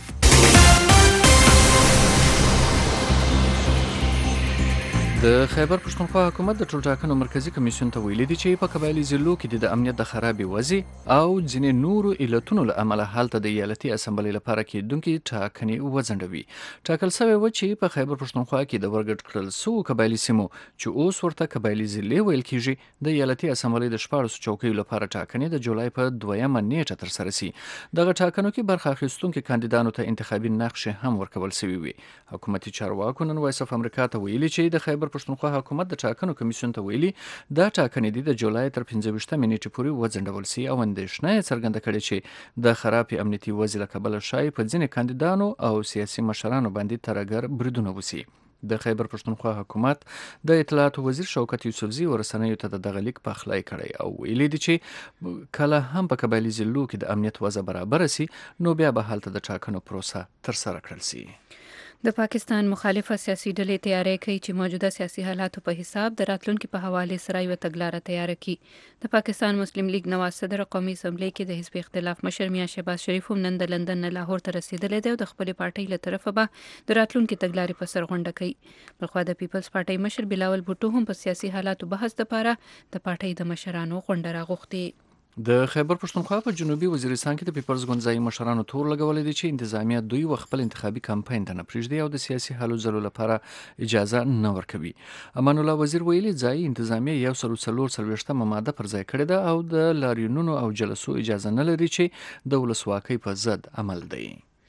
د خیبر پښتونخوا حکومت د ټولټاکنو مرکزی کمیسیون ته ویلي دي چې په قبایلي ضلعو کې د امنیت د خرابې وضع او ځینې نورو علتونو له امله هلته د ایالتي اسمبلی لپاره کېدونکې ټاکنې وځنډوي. ټاکل شوی و چې په خیبر پښتونخوا کې د ورګډ کړل سوو قبایلي سیمو چې اوس ورته قبایلي ضلعې ویل کېږي د ایالتي اسمبلی د شپاړسو چوکیو لپاره ټاکنې د جولای په دویمه نیټه ترسره سي. دغه ټاکنو کې برخه اخیستونکو کاندیدانو ته انتخابي نقشې هم ورکول شوي وي. حکومتي چارواکو نن وایس اف امریکا ته ویلي چې د خیبر پښتونخوا حکومت د ټاکنو کمیسیون ته ویلي دا ټاکنې د جولای تر پنځه ویشتمې نیټې پورې وځنډول سي او اندېښنه یې څرګنده کړې چې د خرابې امنیتي وضع له کبله ښایي په ځینې کاندیدانو او سیاسي مشرانو باندې ترهګر بریدونه وسي. د خیبر پښتونخوا حکومت د اطلاعاتو وزیر شوکت یوسفزي ورسنیو ته دغه لیک پخلی کړی او ویلي دي چې کله هم په قبایلي ضلعو کې د امنیت وضع برابره سي نو بیا به هلته د ټاکنو پروسه ترسره کړل سي. د پاکستان مخالفه سیاسي ډلې تیاری کوي چې موجوده سیاسي حالاتو په حساب د راتلونکي په حواله سره یو تګلاره تیار کړي. د پاکستان مسلم لیگ نواز صدر قومي اسمبلی کې د حزب اختلاف مشر میاں شهباز شریف هم نن د لندن نه لاهور ته رسیدلی دی او د خپلې پارټۍ له طرفه به د راتلونکي تګلارې په سر غونډه کوي. بلخوا د پیپلز پارټۍ مشر بلاول بوټو هم په سیاسي حالاتو بحث لپاره د پارټۍ د مشرانو غونډه راغوښتې. د خیبر پښتونخوا په جنوبي وزیرستان کې د پیپلز ګوند ځایي مشرانو تور لګولی دی چې انتظامیه دوی و خپل انتخابي کمپاین ته نه پرېږدي او د سیاسي هلو ځلو لپاره اجازه نه ورکوي. امان الله وزیر ویلي ځایي انتظامیه یو سل څلور څلوېښتمه ماده پر ځای کړې ده او د لاریونونو او جلسو اجازه نه لري چې د ولسواکۍ په ضد عمل دی.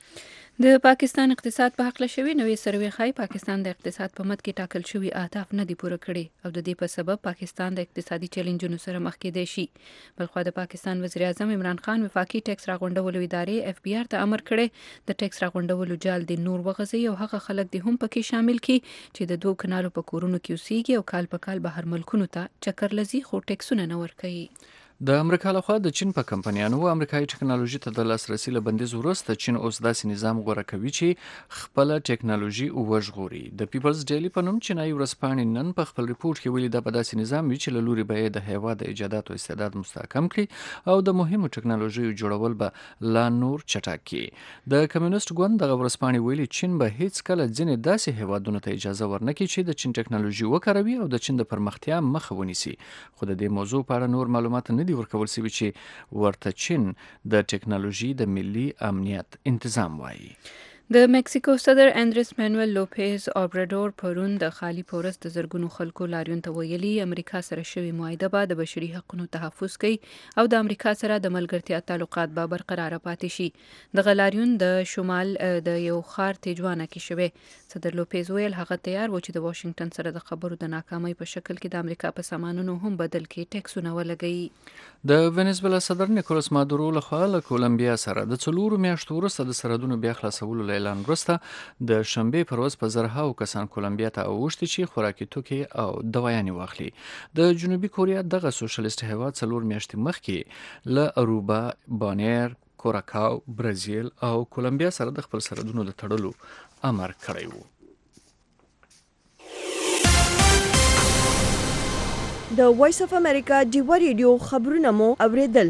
د پاکستان اقتصاد په حق لشوي نوې سروې ښایي پاکستان د اقتصاد په مد کې ټاکل شوي اهداف نه دي پوره کړي او د دې په سبب پاکستان د اقتصادي چیلنجونو سره مخ کېدای شي. بلخوا د پاکستان وزیر اعظم عمران خان وفاقي ټیکس راغونډولو ادارې اف بي آر ته امر کړی د ټیکس راغونډولو جال د نور وغځي او هغه خلک دي هم پکې شامل کړي چې د دوه کانالو په کورونو کې اوسېږي او کال په کال بهر ملکونو ته چکر لذي خو ټیکسونه نه ورکوي. د امریکا لخوا د چین په کمپنیانو و امریکایي ټکنالوژي ته د لاسرسي له بندیز وروسته چین اوس داسې نظام غوره کوي چې خپله ټکنالوژي وژغوري. د پیپلز ډیلی په نوم چینایي ورځپاڼې نن په خپل ریپورټ کې ویلي دا به داسې نظام وي چې له لوري به یې د هیواد د ایجاداتو استعداد مستحکم کړي او د مهمو ټکنالوژیو جوړول به لا نور چټک کړي. د کمیونست ګوند دغه ورځپاڼې ویلي چین به هیڅ کله ځینې داسې هیوادونو ته اجازه ورنکړي چې د چین ټکنالوژي وکاروي او د چین د پرمختیا مخه ونیسي. خو د دې موضوع په اړه نور معلومات نه دي ورکول شوي چې ورته چین د ټکنالوژي د ملي امنیت انتظام وایي. د مکسیکو صدر اندریس مانویل لوپیز اوبرادور پرون د خالی پورس د زرګونو خلکو لاریون ته ویلي امریکا سره شوی معاهده به د بشري حقوقو تحفظ کوي او د امریکا سره د ملګرتیا تعلقات به برقرار پاتې شي. د غلاریون د شمال د یو خار تیجوانه کې شوی. صدر لوپیز ویل هغه تیار و چې د واشنگټن سره د خبرو د ناکامۍ په شکل کې د امریکا په سامانونو هم بدل کې ټیکسونه ولګوي. د وینزویلا صدر نیکولاس مادورو لخوا له کولمبیا سره د څلورو میاشتو وروسته د سرحدونو بیا خلاصولو اعلان وروسته د شنبې پر ورځ په زرهاو کسان کولمبیا ته اوښتي چې خوراکي توکي او دوايانې واخلي. د جنوبي کوریا دغه سوشلیست هیواد څلور میاشتې مخکې له اروبا، بانیر، کوراکاو، برازیل او کولمبیا سره د خپل سرحدونو د تړلو امر کړی و. د وایس اف امریکا ډیوا ریډیو خبرونه مو اوریدل.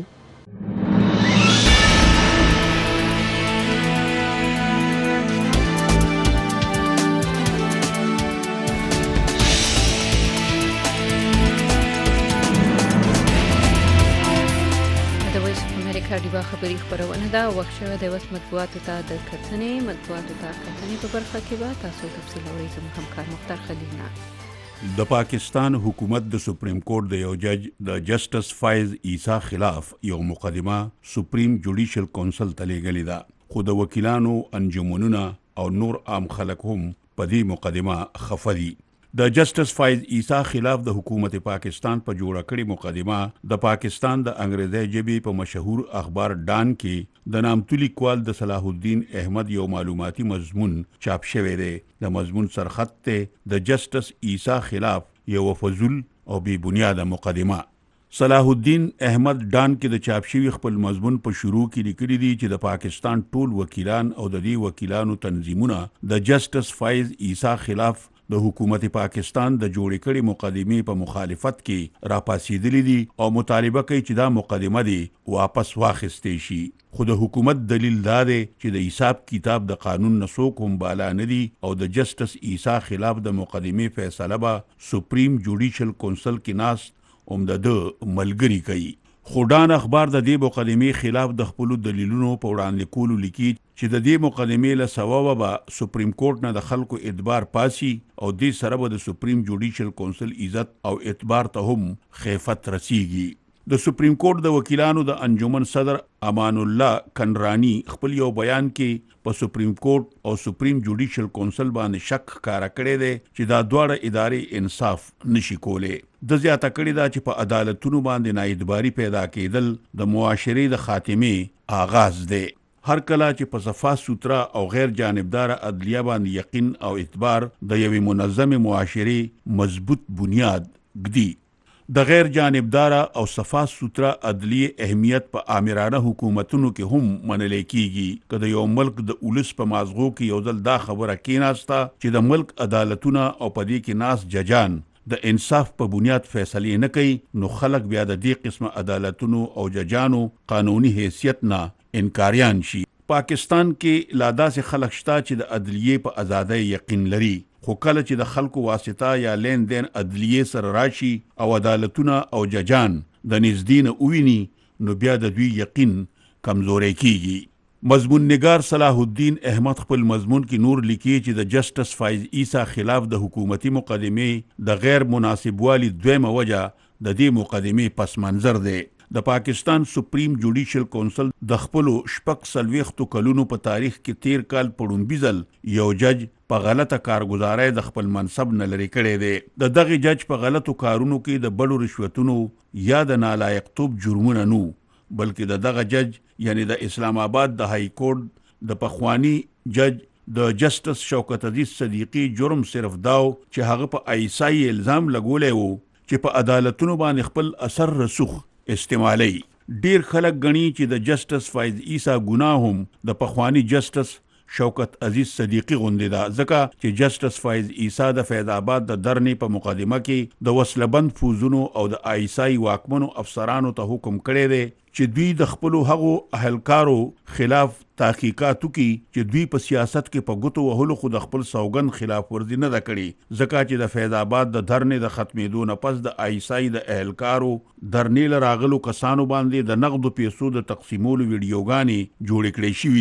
ډیوا خبري خبرونه دا وخت شوه د وس مطبوعاتو ته د کتنې مطبوعاتو ته کتنې په برخه کې به تاسو تفصیل اورئ. زموږ همکار مختار خلیل نه د پاکستان حکومت د سپریم کورټ د یو جج د جسټس فایز عیسی خلاف یو مقدمه سپریم جوډیشل کونسل ته لیږلې ده، خو د وکیلانو انجمنونه او نور عام خلک هم په دې مقدمه خفه دي. د جسټس فایز عیسی خلاف د حکومت پاکستان په جوړه کړې مقدمه د پاکستان د انګریزي ژبې په مشهور اخبار ډان کې د نامتو لیکوال د صلاح الدین احمد یو معلوماتي مضمون چاپ شوی دی. د مضمون سرخط ته د جسټس عیسی خلاف یو فضول او بی بنیاده مقدمه. صلاح الدین احمد ډان کې د چاپ شوی خپل مضمون په شروع کې لیکلي دي چې د پاکستان ټول وکیلان او د دې وکیلانو تنظیمونه د جسټس فایز عیسی خلاف د حکومت پاکستان د جوړې کړې مقدمې په مخالفت کې راپاسېدلي دي او مطالبه کوي چې دا مقدمه دی واپس واخیستې شي. خو د حکومت دلیل دا دی چې د حساب کتاب د قانون نه څوک هم بالا نه دي او د جسټس عیسی خلاف د مقدمې فیصله به سپریم جوډیشل کونسل کې ناست هم د ده ملګري کوي. خوډان اخبار د دې مقدمې خلاف د خپل دلیلونو په وړاندې کولو لیکي چې د دې مقدمې له سببه به سپریم کورټ نه د خلکو اعتبار پاسي او دې سره به د سپریم جوډیشل کونسل عزت او اعتبار ته هم خیفت رسیږي. د سپریم کورټ د وکیلانو د انجمن صدر امان الله کنرانی خپل یو بیان کې په سپریم کورټ او سپریم جوډیشل کونسل باندې شک ښکاره کړی دی چې دا دواړه ادارې انصاف نشي کولی. د زیاته کړې ده چې په عدالتونو باندې نااعتباري پیدا کېدل د معاشرې د خاتمې آغاز دی. هر کله چې په صفا سوتره او غیر جانبدار عدلیه باندې یقین او اعتبار د یوې منظمې معاشرې مضبوط بنیاد ږدي. د غیر جانبدار او صفا سوتره عدلیه اهمیت په آمرانه حکومتونو کې هم منل کېږي که د یو ملک د اولس په مازغو کې یو ځل دا خبره کېناسته چې د ملک عدالتونه او په دې کې ناست ججان د انصاف په بنیاد فیصلې نه کوي نو خلک بیا د دې قسمه عدالتونو او ججانو قانوني حیثیت نه انکاریان شي. پاکستان کې لا داسې خلک شته چې د عدلیې په ازادۍ یقین لري، خو کله چې د خلکو واسطه یا لین دین عدلیې سره راشي او عدالتونه او ججان د نږدې نه وویني نو بیا د دوی یقین کمزوری کیږي. مضمون نگار صلاح الدین احمد خپل مضمون کې نور لیکي چې د جسټس فایز عیسی خلاف د حکومتي مقدمې د غیر مناسب والی دویمه وجه د دې مقدمې پس منظر دی. د پاکستان سپریم جوډیشل کونسل د خپل شپږ څلوېښتو کلونو په تاریخ کې تیر کال په لومړي ځل یو جج په غلطه کارګزارۍ د خپل منصب نه لرې کړی دی. د دغه جج په غلطو کارونو کې د بډو رشوتونو یا د نالایقتوب جرمونه نو بلکې د دغه جج یعنی د اسلام آباد د های کورټ د پخوانی جج د جسټس شوکت عزیز صدیقی جرم صرف داو چې هغه په ایسای الزام لګولی وو چې په عدالتونو باندې خپل اثر رسوخ استعمالي. ډیر خلک غني چې د جسټس فایز عیسی ګناه هم د پخوانی جسټس شوکت عزیز صدیقی غوندې ده، ځکه چې جسټس فایز عیسی د فیض آباد د درنې په مقدمه کې د وسلبند فوزونو او د ایسای واکمنو افسرانو ته حکم کړی دی چې دوی د خپلو هغو اهلکارو خلاف تحقیقاتو کې چې دوی په سیاست کې په ګوتو وهلو خو د خپل سوګند خلاف ورزي نه ده کړې، ځکه چې د فیض آباد د درنې د ختمېدو نه پس د ایسای د اهلکارو درنې له راغلو کسانو باندې د نغدو پیسو د تقسیمولو ویډیوګانې جوړې کړې شوې دي.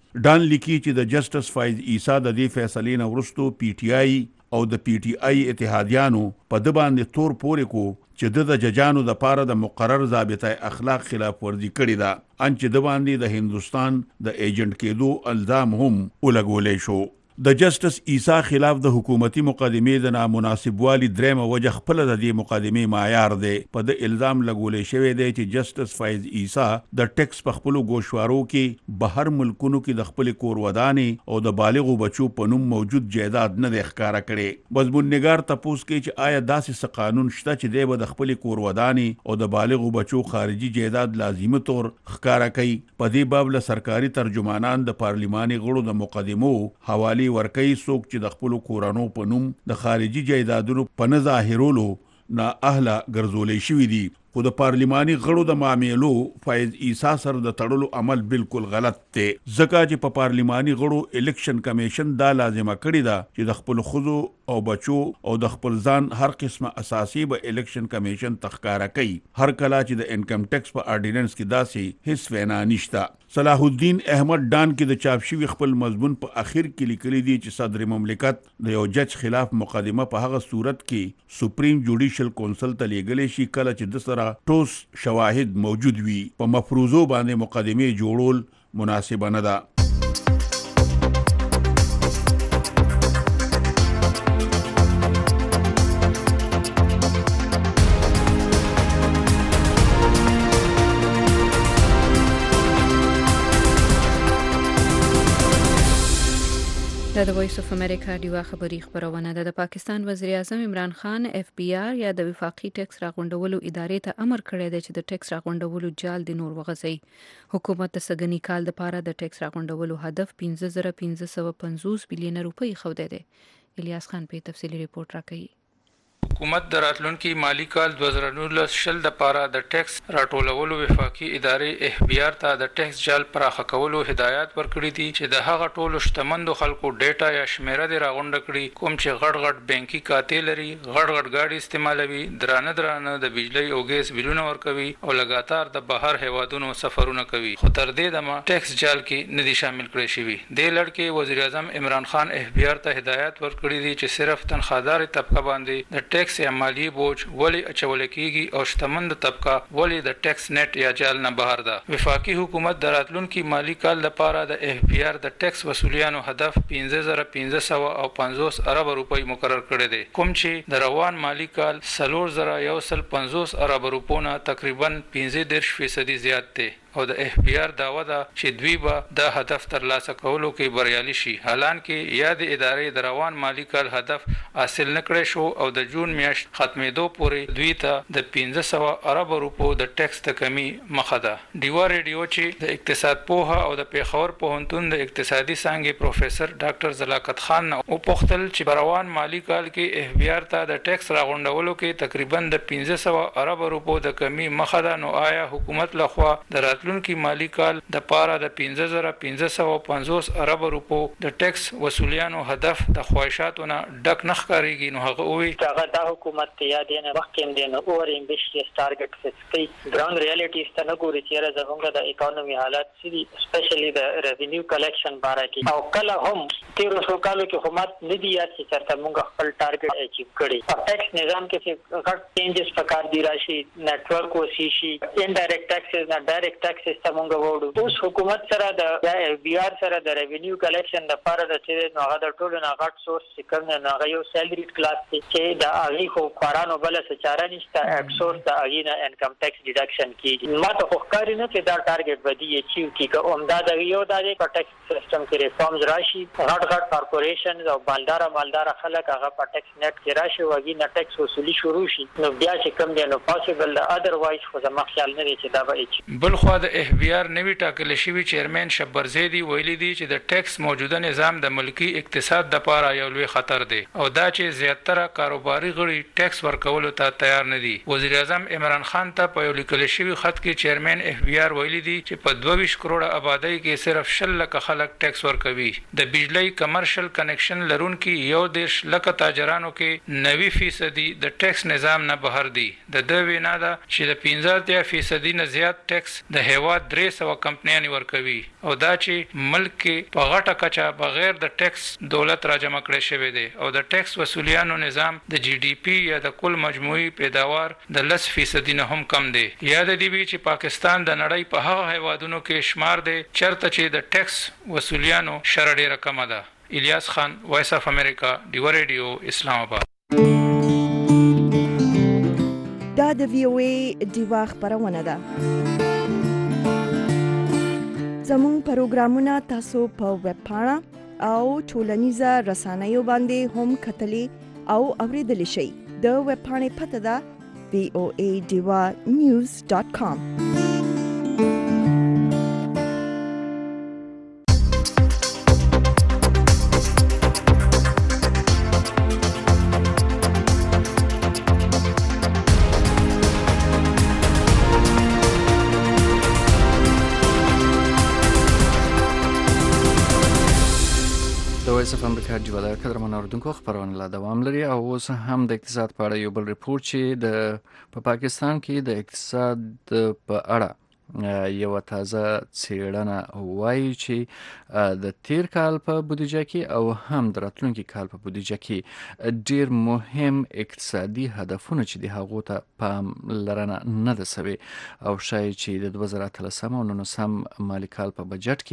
ډان لیکي چې د جسټس فایز عیسی د دې فیصلې نه وروسته پی ټی آی او د پی ټی آی اتحادیانو په د باندې تور پورې کو چې د ججانو د پاره د مقرر ضابطه اخلاق خلاف ورزي کړې ده ان چې د باندې د هندستان د ایجنټ کېدو الزام هم ولګولې شو. د جسټس عیسی خلاف د حکومتي مقدمې د نامناسب والی درېمه وجه خپل د دې مقدمې معیار دی. په د الزام لګولې شوی دی چې جسټس فایز عیسی د ټیکس په خپل گوشوارو کې بهر ملکونو کې د خپل کور ودانې او د بالغو بچو په نوم موجود جایداد نه ښکارا کړي. مضموننګار تپوس کې چې آیا داسې څه قانون شته چې دی به د خپل کور ودانې او د بالغو بچو خارجي جایداد لازمي تور ښکارا کوي. په دې باب له سرکاري ترجمانان د پارلماني غړو د مقدمو حواله ورکوي څوک چې د خپل کورانو په نوم د خارجي جایدادونو په نه ظاهرولو نه اهله ګرځولې شوي دي. خو د پارلماني غړو د معاملو فایز عیسی سره د تړلو عمل بالکل غلط دی، ځکه چې په پارلماني غړو الیکشن کمیشن دا لازمه کړې ده چې د خپل ښځو او بچو او د خپل ځان هر قسمه اساسي به الیکشن کمیشن تخکاره کوي. هر کله چې د انکم ټیکس په آرډیننس کې داسې هیڅ وینا نشته. صلاح الدین احمد ډان کې د چاپ شوي خپل مضمون په اخر کې لیکلي دي چې صدر مملکت د یو جج خلاف مقدمه په هغه صورت کې سپریم جوډیشل کونسل ته لیږلی شي کله چې د سره ټوس شواهد موجود وي. په مفروضو باندې مقدمې جوړول مناسبه نه ده. دا د وایس اف امریکا ډیوا خبری خبرونه ده. د پاکستان وزیر اعظم عمران خان اف بی آر یا د وفاقي ټیکس راغونډولو ادارې ته امر کړی دی چې د ټیکس راغونډولو جال د نور وغځي. حکومت د سګنی کال د پاره د ټیکس راغونډولو هدف پنځه زره پنځه سوه پنځوس بلین روپۍ خوده دی. الیاس خان په تفصیلی ریپورت راکړي. حکومت د راتلونکي مالی کال دوه زره نولس شل د پاره د ټیکس راټولولو وفاقي ادارې اف بی آر ته د ټیکس جال پراخه کولو هدایت ورکړي دي چې د هغه ټولو شتمندو خلکو ډیټا یا شمیره د راغونډ کړي کوم چې غړ غړ بانکي کاته لري، غړ غړ گاډي استعمالوي، درانه درانه د بجلی او ګیس بلونه ورکوي او لګاتار د بهر هیوادونو سفرونه کوي. خو تر دې دمه ټیکس جال کې ندي شامل کړي شوی. د لړکې وزیر اعظم عمران خان اف بی آر ته هدایت ورکړي دي چې صرف تنخوادار طبقه باندې د ټیکس یا مالی بوج ولی اچول کیږي او شتمند طبقه ولی د ټیکس نیټ یا جال نه بهر ده. وفاقي حکومت د راتلونکي مالی کال لپاره د اف بی آر د ټیکس وسولیانو هدف پنځه زره پنځه سوه او پنځوس ارب روپۍ مقرر کړی دی، کوم چې د روان مالی کال څلور زره یو سل پنځوس ارب روپو نه تقریبا پنځه دېرش فیصدي زیات دی. او د اف بی آر داوا ده چې دوی به د هدف ترلاسه کولو کې بریالي شي. حالانکه یا د ادارې د روان مالی کال هدف حاصل نکړی شو او د جون میاشت ختمېدو پورې دوی ته د پنځه سوه ارب روپو د ټیکس د کمی مخه ده. ډیوا ریډیو چې د اقتصاد پوهه او د پیښور پوهنتون د اقتصادي څانګې پروفیسور ډاکټر زلاقت خان نه وپوښتل چې په روان مالی کال کې اف بی آر ته د ټیکس راغونډولو کې تقریبا د پنځه سوه ارب روپو د کمی مخه ده، نو آیا حکومت لخوا د راتلونکي مالی کال د پاره د پنځه زره پنځه سوه پنځوس ارب روپو د ټیکس وسولیانو هدف د خواهشاتو نه ډک نه ښکارېږي؟ نو هغه وویل هغه دا حکومت ته یا دی نه مخکې دی نه اوور امبیشیس ټارګټ فکس کوي، ګراوند ریالټیز ته نه ګوري چې زموږ د اکانومي حالات څه دي، اسپیشلی د ریونیو کلیکشن باره کې. او کله هم تیرو څو کالو کې حکومت نه دی یاد چې چېرته موږ خپل ټارګټ اچیو کړی. په ټیکس نظام کې چې غټ چینجز پکار دی راشي، نیټورک وسی شي، انډایرکټ ټیکسز نه ډایرکټ ټیکسز ته موږ وړو. اوس حکومت سره د اف بی آر سره د ریونیو کلیکشن لپاره د چې نو هغه د ټولو نه غټ سورس چې کوم نه هغه یو سیلری کلاس دی چې د هغې خو خوارانو بله څه چاره نشته، اټ سورس د هغې نه انکم ټیکس ډیډکشن کېږي. ما ته خو ښکاري نه چې دا ټارګټ به دي اچیو کړي. که عمده د یو دا دی په ټیکس سیسټم کې ریفارمز راشي، غټ غټ کارپوریشنز او مالداره مالداره خلک هغه په ټیکس نیټ کې راشي او هغې نه ټیکس وصولي شروع شي، نو بیا چې کوم دی نو پاسبل ده. ادروایز خو زما خیال نه دی چې دا به اچي. بل خوا د اف بی آر نوي ټاکل شوي چیرمن شبر زیدي ویلي دي چې د ټیکس موجوده نظام د ملکی اقتصاد لپاره یو لوی خطر دی او دا چې زیاتره کاروباري غړي ټیکس ورکولو ته تیار نه دي. وزیر اعظم عمران خان ته په یو لیکل شوي خط کې چیرمن اف بی آر ویلي دي چې په دوه ویشت کروڑه آبادی کې صرف شل لکه خلک ټیکس ورکوي. د بجلی کمرشل کنیکشن لرونکي یو دېرش لکه تاجرانو کې نوي فیصدي د ټیکس نظام نه بهر دي. د ده وینا ده چې د پنځه اتیا فیصدي نه زیات ټیکس د د هیواد درې سوه کمپنیانې ورکوي او دا چې ملک کې په غټه کچه بغیر د ټیکس دولت راجمع کړی شوی دی او د ټیکس وسولیانو نظام د جی ډي پی یا د کل مجموعي پیداوار د لس فیصدي نه هم کم دی. یاد دی وی چې پاکستان د نړۍ په هغه هیوادونو کې شمار دی چرته چې د ټیکس وسولیانو شرح ډیره کمه ده. الیاس خان، وایس اف امریکا، ډیو ریډیو، اسلام آباد. دا د وی او ای ډیوا خبرونه ده. زموږ پروګرامونه تاسو په ویب پاڼه او ټولنیزه رسنیو باندې هم کتلی او اوریدلی شئ. د ویب پاڼې پته ده وی او ای ډیوا نیوز ډاټ کام. وایس اف امریکا ډیوا د قدرمن اوردونکو خبرونه لا دوام لري او اوس هم د اقتصاد په اړه یو بل ریپورت چې د په پاکستان کې د اقتصاد په اړه یو تازه څېړنه وایي چې د تیر کال په بودیجه کې او هم د راتلونکي کال په بودیجه کې ډیر مهم اقتصادي هدفونه چې د هغو ته پاملرنه نه ده سوې او شاید چې د دوه زره اتلسم او نولسم مالي کال په بجټ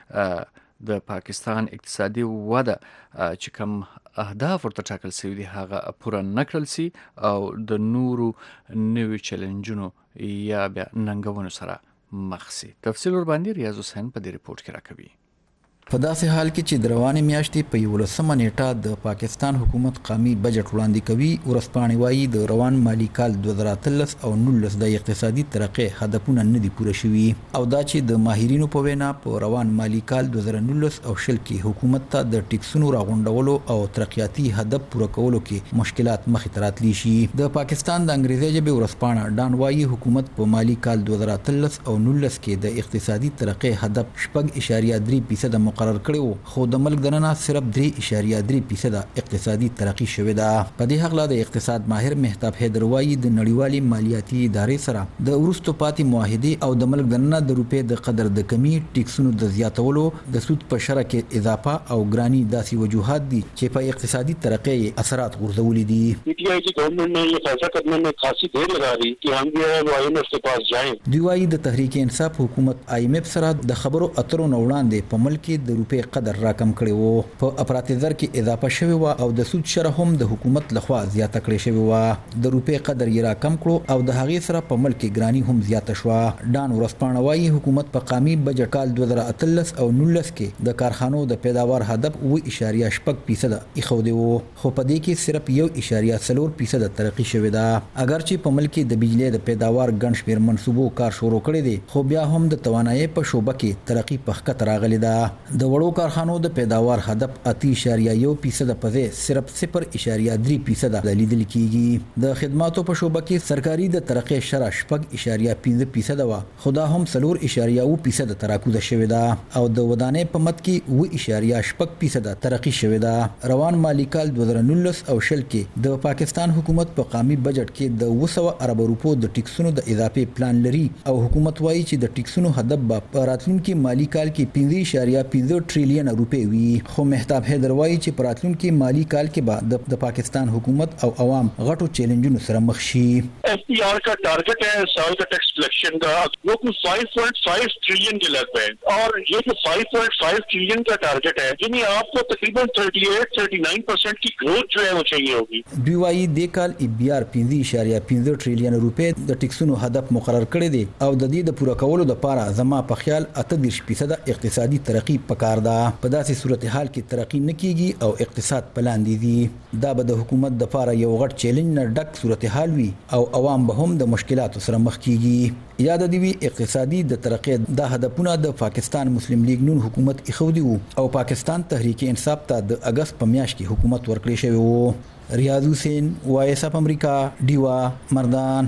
کې د پاکستان اقتصادي وده چې کوم اهداف ورته ټاکل شوي دي هغه پوره نه کړل سي او د نورو نوي چیلنجونو یا بیا ننګونو سره مخ سي. تفصیل ور باندې ریاض حسین په دې ریپورت کې راکوي. په داسې حال کې چې د روانې میاشتې په یولسمه نیټه د پاکستان حکومت قومي بجټ وړاندې کوي، ورځپاڼې وایي د روان مالي کال دوه زره اتلس او نولس د اقتصادي ترقۍ هدفونه نه دي پوره شوي او دا چې د ماهرینو په وینا په روان مالي کال دوه زره نولس او شل کې حکومت ته د ټیکسونو راغونډولو او ترقیاتي هدف پوره کولو کې مشکلات مخې ته راتلی شي. د پاکستان د انګریزي ژبې ورځپاڼه ډان وایي حکومت په مالي کال دوه زره اتلس او نولس کې د اقتصادي ترقۍ هدف شپږ اشاریه درې فیصد مقرر کړو خو د ملک دننه صرف درې اشاریه درې فیصد اقتصادي ترقی شوې ده. په دې حق لا د اقتصاد ماهر مهتاب حیدر وایي د نړیوالي مالیاتي ادارې سره د ورستو پاتې معاهدې او د ملک دننه د روپې د قدر د کمی، ټیکسونو د زیاتولو، د سود په شرح کې اضافه او ګرانی داسې وجوهات دي چې په اقتصادي ترقۍ اثرات غورځولي دي. پی ٹی آئی کی گورنمنٹ نے یہ فیصلہ کرنے میں خاصی دیر لگا دی کہ ہم جو ہے وہ آئی ایم ایف کے پاس جائیں. دوی وایي د تحریک انصاف حکومت آئی ایم ایف سره د خبرو اترو نه وړاندې په ملک کې د روپې قدر راکم کړی وو، په افراطي زر کې اضافه شوی و او د سود شرح هم د حکومت لخوا زیاته کړی شوی و. د روپې قدر یې راکم کړو او د هغې سره په ملک کې ګرانی هم زیاته شوه. ډان ورځپاڼه وایي حکومت په قومي بجټ کال دوه زره اتلس او نولس کې د کارخانو د پیداوار هدف اوه اشاریه شپږ فیصد ایښودی و خو په دې کې صرف یو اشاریه څلور فیصد ترقي شوې ده. اگر چې په ملک کې د بجلی د پیداوار ګڼ شمېر منصوبو کار شروع کړی دی خو بیا هم د توانایي په شعبه کې ترقي په ښکته راغلې ده. د وړو کارخانو د پیداوار هدف اته اشاریه یو فیصد په ځای صرف صفر اشاریه درې فیصد لیدل کیږي. د خدماتو په شعبه کې سرکاري د ترقۍ شرح شپږ اشاریه پنځه فیصد و خو دا هم څلور اشاریه اوه فیصد تراکوزه شوې ده او د ودانۍ په مد کې اوه اشاریه شپږ فیصد ترقي شوې ده. روان مالي کال دوه زره نولس او شل کې د پاکستان حکومت په قومي بجټ کې د اوه سوه ارب روپو د ټیکسونو د اضافې پلان لري او حکومت وایي چې د ټیکسونو هدف به په راتلونکي مالي کال کې پنځه اشاریه پنځه ټریلیون روپۍ وي. خو مهتاب حیدر وایي چې په راتلونکي مالي کال کې به د پاکستان حکومت او عوام غټو چیلنجونو سره مخ شي. ایف پی آر کا ٹارگٹ ہے سال کا ٹیکس کلیکشن کا وہ کچھ فائیو پوائنٹ فائیو ٹریلین کے لگ ہے اور یہ جو فائیو پوائنٹ فائیو ٹریلین کا ٹارگٹ ہے یعنی آپ کو تقریباً تھرٹی ایٹ تھرٹی نائن پرسینٹ کی گروتھ جو ہے وہ چاہیے ہوگی. دوی وایي دې کال ای بی آر پنځه اشاریه پنځه ټریلیون روپۍ د ټیکسونو هدف مقرر کړی دی او د دې د پوره کولو لپاره زما په خیال اته دېرش فیصد اقتصادي ترقي پکار ده. په داسې صورتحال کې ترقی نه کیږي او اقتصاد پلاندې دي. دا به د حکومت د لپاره یو غټ چیلنج نه ډک صورتحال وي او عوام به هم د مشکلاتو سره مخ کیږي. یاد دی وی اقتصادي د ترقۍ د هدفونه د پاکستان مسلم لیگ نون حکومت ایښودي وو او پاکستان تحریک انصاف ته د اگست په میاشت کې حکومت ورکړی شوی وو. ریاض حسین، وایس اف امریکا، ډیوا، مردان.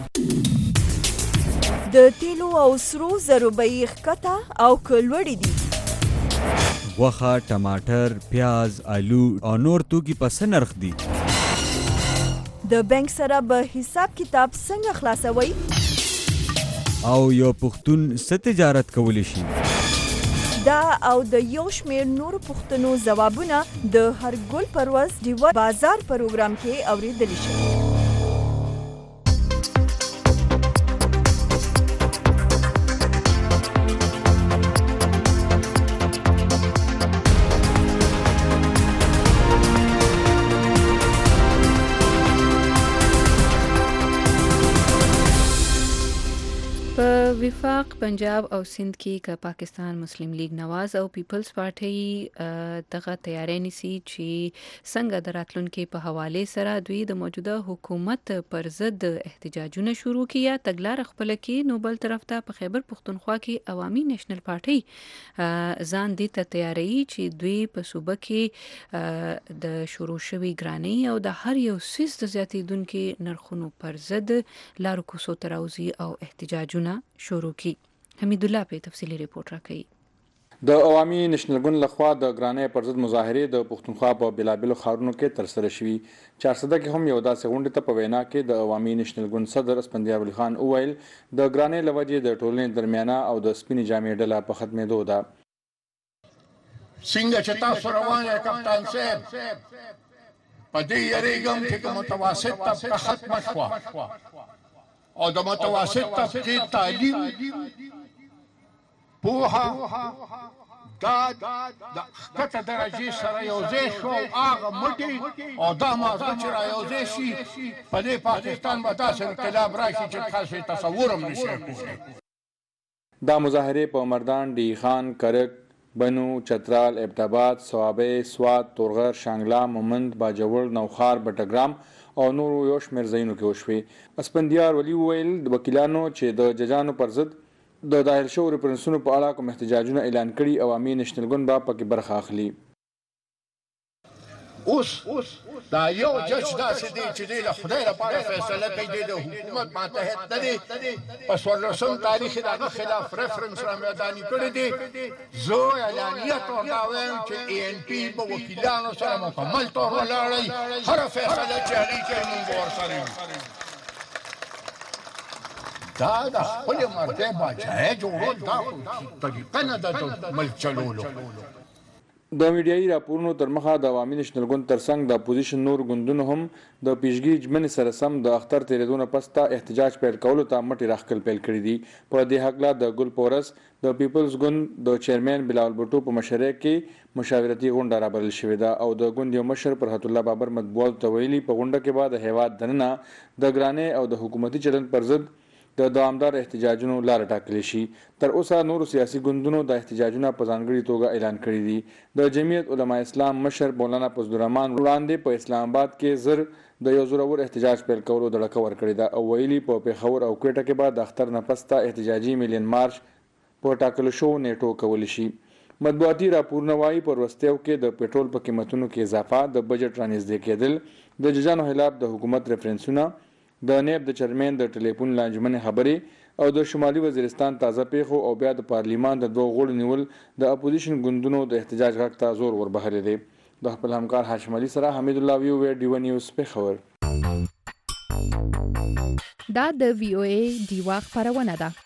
د تیلو او سرو زرو بیې ښکته او کلوړې دي. غوښه، ټماټر، پیاز، آلو او نور توکي په څه نرخ دي؟ د بانک سره به حساب کتاب څنګه خلاصوي؟ او یو پښتون څه تجارت کولی شي؟ دا او د یو شمېر نورو پوښتنو ځوابونه د هرګل پرواز ډیوه بازار پروګرام کې اورېدلی شي. وفاق پنجاب او سند کې ک پاکستان مسلم لیگ نواز او پیپلز پارټي دغه تیاری نیسي چې څنګه د راتلونکو په حواله سره دوی د موجوده حکومت پر ضد احتجاجونه شروع کیا تګلار خپل کې نوبل طرف ته په خیبر پختونخوا کې عوامي نېشنل پارټي ځان دي ته تیاری چې دوی په صوبه کې د شروع شوی ګرانی او د هر یو سیس د زیاتیدونکو نرخونو پر ضد لارو کوڅو تراوزی او احتجاجونه شروع کی. حمید الله په تفصیلی ریپورت راکړي. د عوامي نېشنل ګوند لخوا د ګرانۍ پر ضد مظاهرې د پښتونخوا په بلابلو ښارونو کې ترسره شوي. چارسده کې هم یو داسې غونډې ته په وینا کې د عوامي نېشنل ګوند صدر اسفندیار ولی خان وویل د ګرانۍ له وجې د ټولنې درمیانه او د سپینې جامې ډله په ختمېدو ده. څنګه چې تاسو روان یې کپتان صاحب په دې یریږم چې متوسط طبقه ختمه شوه او د متوسط طبقه تعلیم پوهه دا د ښکته درجې سره یو ځای شو او هغه مټې او دا مازغه چې را یو ځای شي په دې پاکستان به داسې انقلاب راشي چې تاسو تصور هم نشئ کولی. دا مظاهرې په مردان، ډی خان، کرک، بنو، چترال، ابټاباد، صوابۍ، سوات، تورغر، شانګلا، مومند، باجوړ، نوخار، بټګرام او نورو یو شمېر ځایونو کې وشوې. اسفندیار ولی وویل د وکیلانو چې د ججانو پر ضد د داخل شوو ریفرنسونو په اړه کوم احتجاجونه اعلان کړي عوامي نېشنل ګوند به پکې برخه اخلي. اوس دا یو جج داسې دی چې دی له خدای لپاره فیصله کوي دی د حکومت ماتحت نه دی په څوارلسم تاریخ د هغه خلاف ریفرنس را میداني کړی دی. زه اعلانیه طور دا وایم چې ای ان پي په وکیلانو سره مکمل طور ولاړئ هره فیصله چې هغې کوي موږ به ورسره یو. دا د خپلې مرتبې باچایۍ جوړول دا خو طریقه نه ده د ملک چلولو. د میډیایي راپورونو تر مخه د عوامي نېشنل ګوند ترڅنګ د اپوزیشن نور ګوندونو هم د پیشګي ژمنې سره سم د اختر تیریدو نه پس ته احتجاج پیل کولو ته مټې راښکل پیل کړي دي. په دې هکله د ګل پورس د پیپلز ګوند د چیرمن بلاول بوټو په مشرۍ کې مشاورتي غونډه رابلل شوې ده او د ګوند یو مشر فرحت الله بابر مطبوعاتو ته ویلي په غونډه کې به د هیواد دننه د ګرانۍ او د حکومتي چلند پر ضد د دوامدار احتجاجونو لار ټاکلی شي. تر اوسه نورو سیاسي ګوندونو د احتجاجونه په ځانګړي توګه اعلان کړي دي. د جمعیت علما اسلام مشر مولانا فضلالرحمن وړاندې په اسلام آباد کې زر د یو زورور احتجاج پیل کولو دړکه ورکړې ده او ویلي په پیښور او کوټه کې به د اختر نه پس ته احتجاجي میلین مارچ په ټاکلو شوو نیټو کولی شي. مطبوعاتي راپورونه وایي په وروستیو کې د پټرول په قیمتونو کې اضافه، د بجټ رانږدې کېدل، د ججانو خلاف د حکومت ریفرنسونه، د نیب د چیرمن د ټلیفون لانجمنې خبرې او د شمالي وزیرستان تازه پیښو او بیا د پارلیمان د دوه غړو نیول د اپوزیشن ګوندونو د احتجاج غږ ته زور وربهلی دی. د خپل همکار هاشم علي سره حمید الله ویو ډیوه نیوز پیښور. دا د وی او ای ډیوه خپرونه ده.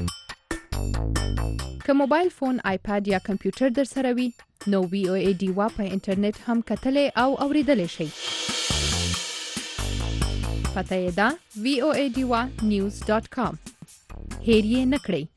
که موبایل فون، آیپاد یا کمپیوټر در سره وي نو وی او ای ډیوه په انټرنیټ هم کتلی او اوریدلی شئ. پته یې ده وی او ای ډیوه نیوز ډاټ کام. هیر یې نه کړئ.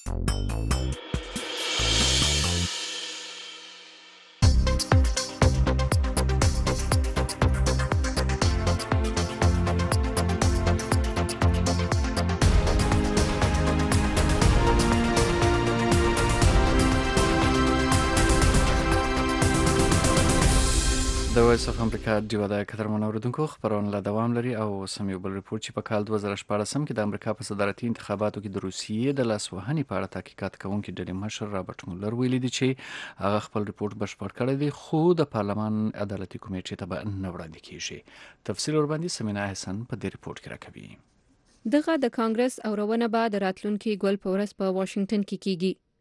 د وایس اف امریکا ډیوه د قدرمن اوریدونکو خبرونه لا دوام لري او سم یو بل ریپورت چې په کال دوه زره شپاړس کې د امریکا په صدارتي انتخاباتو کې د روسیې د لاسوهنې په اړه تحقیقات کوونکي ډلې مشر رابرټ مولر ویلي دی چې هغه خپل ریپورت بشپړ کړی دی خو د پارلمان عدالتي کمیټې ته به نه وړاندې کیږي. تفصیل ورباندې سمینا حسن په دې ریپورت کې راکوي. دغه د کانګرس اورونه بعد راتلونکي ګول پورس په واشنگټن کې کیږي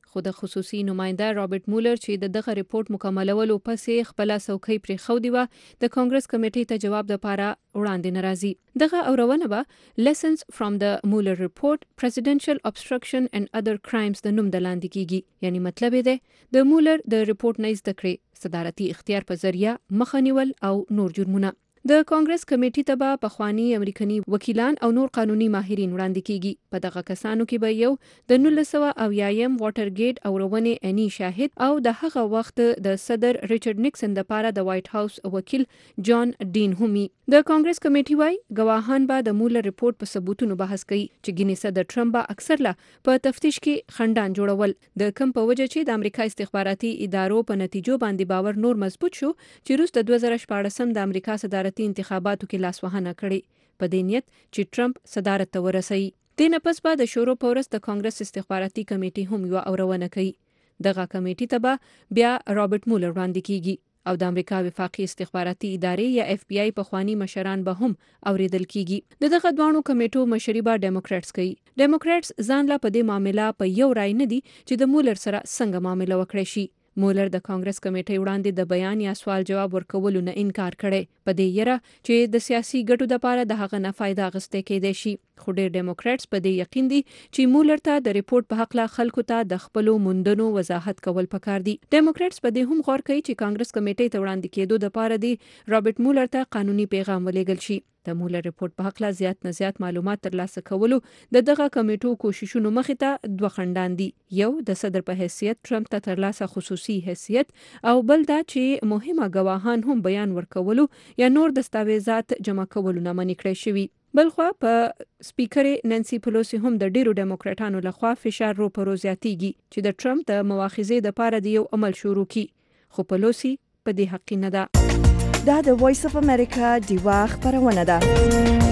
خو د خصوصي نماینده رابرټ مولر چې د دغه ریپورت مکملولو پسې خپل څوکۍ پرې خودي و د کانګرس کمیټې ته جواب د پاره وړاندې ناراضي. دغه اورونه به lessons from the Mueller report presidential obstruction and other crimes د نوم د لاندې کیږي، یعنی مطلب دی د مولر د ریپورت نه زده کړې صدارتي اختیار په ذریعہ مخه نیول او نور جرمونه. د کانګرس کمیټې ته به پخوانی امریکایي وکیلان او نور قانوني ماهرین وړاندې کیږي. په دغه کسانو کې به یو د نولس سوه اویایم واټر ګیټ اورونې اني شاهد او د هغه وخت د صدر ریچارډ نیکسن د پاره د وایټ هاوس وکیل جان ډین همي. د کانګرس کمیټې وايي ګواهان به د مولر ریپورت په ثبوتونو بحث کوي چې ګینې صدر ټرمپ به اکثر لا په تفتیش کې خندان جوړول د کم په وجه چې د امریکا استخباراتي ادارو په نتیجو باندې باور نور مضبوط شو چې روس د دوه زره شپاړسم د امریکا صدارتي انتخاباتو کې لاسوهنه کړې په دې نیت چې ټرمپ صدارت ته ورسوي. د نپس بعد د شورو پورس د کانګرس استخباراتي کمیټې هم یو اورونه کوي. دغه کمیټې ته به بیا رابرټ مولر وړاندې کیږي او د امریکا وفاقي استخباراتي ادارې یا اف بی آی په خوانی مشران به هم اوریدل کیږي. د دغه دوانو کمیټو مشري به ډیموکراتس کوي. ډیموکراتس ځان لا په دې معاملې په یو رای نه دي چې د مولر سره څنګه معامله وکړي شي. مولر د کانګرس کمیټې وړاندې د بیان یا سوال جواب ورکولو نه انکار کړي په دې یره چې د سیاسي ګټو لپاره د هغه نه فائدہ اخیستل کېدای شي. خو ډېر ډیموکراتس په دې یقین دي چې مولر ته د ریپورت په حق لا خلکو ته د خپلو موندنو وضاحت کول پکار دي. ډیموکراتس په دې هم غور کوي چې کانګرس کمیټې ته وړاندې کېدو لپاره دی رابرټ مولر ته قانوني پیغام ولېږل شي. د مولر ریپورت په حق لا زیات نه زیات معلومات ترلاسه کولو د دغه کمیټو کوششونو مخې ته دوه خندان دي. یو د صدر په حیثیت ټرمپ ته ترلاسه خصوصي حیثیت او بل دا چې مهمه گواهان هم بیان ورکولو یا نور دستاویزات جمع کولو نه منع کړی شوی. بلخوا په سپیکر نانسی پلوسی هم د ډیرو ډیموکراټانو لخوا فشار رو پر زیاتیږي چې د ټرمپ د مواخذې د پاره د یو عمل شروع کی، خو پلوسی په دې حق نه ده. دا د وایس اف امریکا دیوا خبرونه ده.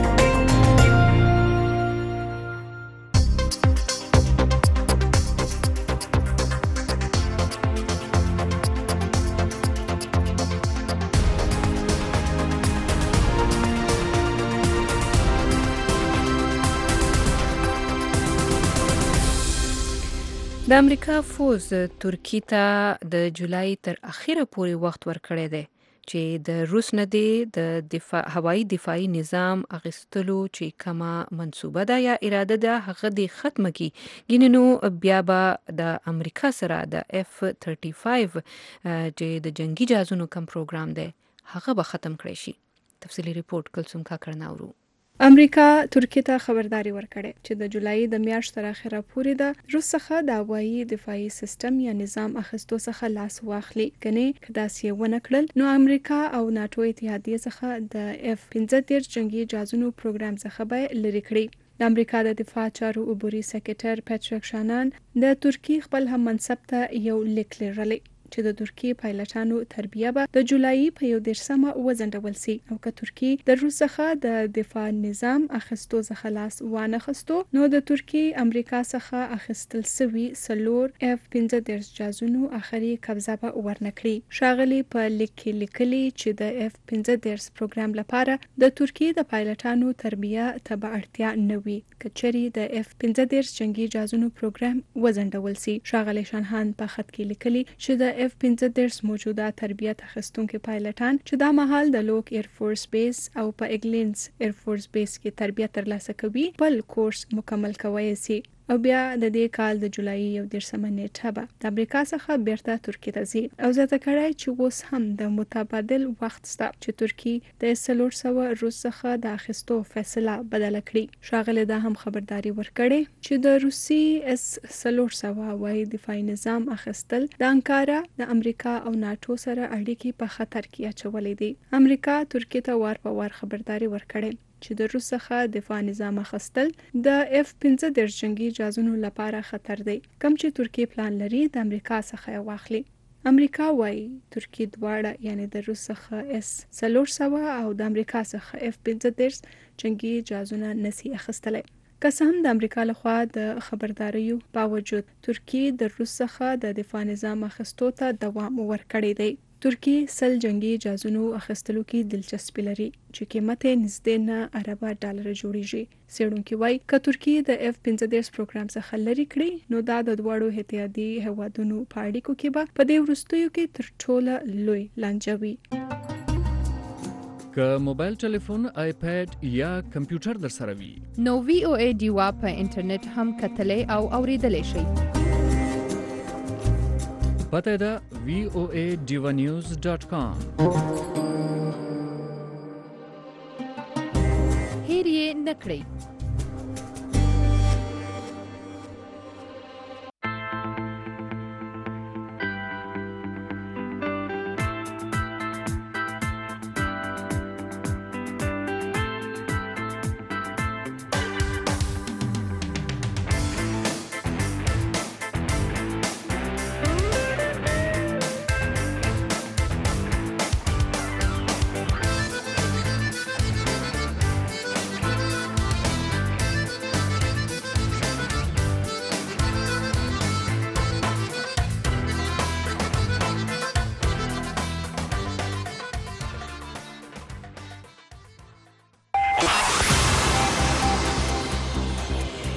د امریکا فوز ترکی ته د جولای تر اخیره پورې وخت ورکړی دی چې د روس نه دی د دفاع هوایي دفاعي نظام اغستلو چې کما منصوبه ده یا اراده ده هغه دی ختمه کی. ګیننو بیا به د امریکا سره د اف ثلاثه پنځه چې د جنگي جهازونو کم پروګرام دی هغه به ختم کړی شي. تفصیلی ریپورت کلثوم کاکړناورو. امریکا ترکیه ته خبرداري ورکړې چې د جولای د میاشتې تر اخره پورې د روس څخه د هوایي دفاعي سیستم یا نظام اخیستو څخه لاس واخلي. کني کدا سی ونه کړل نو امریکا او ناتو اتحادیه څخه د اف پنځه دېرش جنگي جهازونو پروګرام څخه به لری کړی. د امریکا د دفاع چارو عبوري سکرټر پیټریک شانان د ترکیه خپل هم منصب ته یو لیک لرلی چې د ترکیه پایلټانو تربیه به د جولای په یو دیرشمه وزنډول سي او که ترکیه د روس څخه د دفاع نظام اخیستو څخه لاس وانه خستو نو د ترکیه امریکا څخه اخیستل سوي سلور اف پنځه دېرش جهازونو اخري قبضه به ورنکړي. شاغلي په لیک لیکلي چې د اف پنځه دېرش پروګرام لپاره د ترکیه د پایلټانو تربیه ته به اړتیا نه وي کچري د اف پنځه دېرش جنگي جهازونو پروګرام وزنډول سي. شاغلي شانهان په خط کې لیکلي چې د اف پنځه دېرش موجوده تربیت اخیستونکو پایلټان چې دا مهال د لوک ایر فورس بیس او په اګلینز ایر فورس بیس کې تربیت ترلاسه کوي بل کورس مکمل کوي سي او بیا د دې کال د جولای یو دیرشمه نیټه به د امریکا څخه بیرته ترکیه ته ځي او زیاته کړای چې اوس هم د متبادل وخت ستا چې ترکیه د څلور سوه روس څخه د اخیستو فیصله بدله کړي. شاغله دا هم خبرداري ورکړي چې د روسي اس څلور سوه هوایي دفاعي نظام اخیستل د انکارا د امریکا او ناتو سره اړیکې په خطر کې اچولې دي. امریکا ترکیه ته وار په وار خبرداري ورکړي چې د روس څخه دفاع نظام اخیستل د اف پنځه دېرش جنگي جهازونو لپاره خطر دی. کم چې ترکیه پلان لري د امریکا څخه واخلي. امریکا وايي ترکیه دواړه یعنی د روس څخه اس څلور سوه او د امریکا څخه اف پنځه دېرش جنگي جهازونه نسی اخیستلای. که څه هم د امریکا لخوا د خبرداریو باوجود ترکیه د روس څخه د دفاع نظام اخیستو ته دوام ورکړی دی. ترکی سل جنگي جازونو اخیستلو کې دلچسپي لري چې قیمت یې نږدې نه اربه ډالر جوړیږي. څېړونکي وایي که ترکی د اف پنځه دېرش پروګرام څخه لرې کړي نو دا د دواړو اتحادي هیوادونو په اړیکو کې به په دې وروستیو کې تر ټوله لوی لانجه وي. که موبایل ټلیفون، آیپاد یا کمپیوټر در سره وي نو وی او ای ډیوا په انټرنیټ هم کتلی او اوریدلی شئ. پته ده وی او ای ډیوا نیوز ډاټ کام. هیر یې نه کړئ.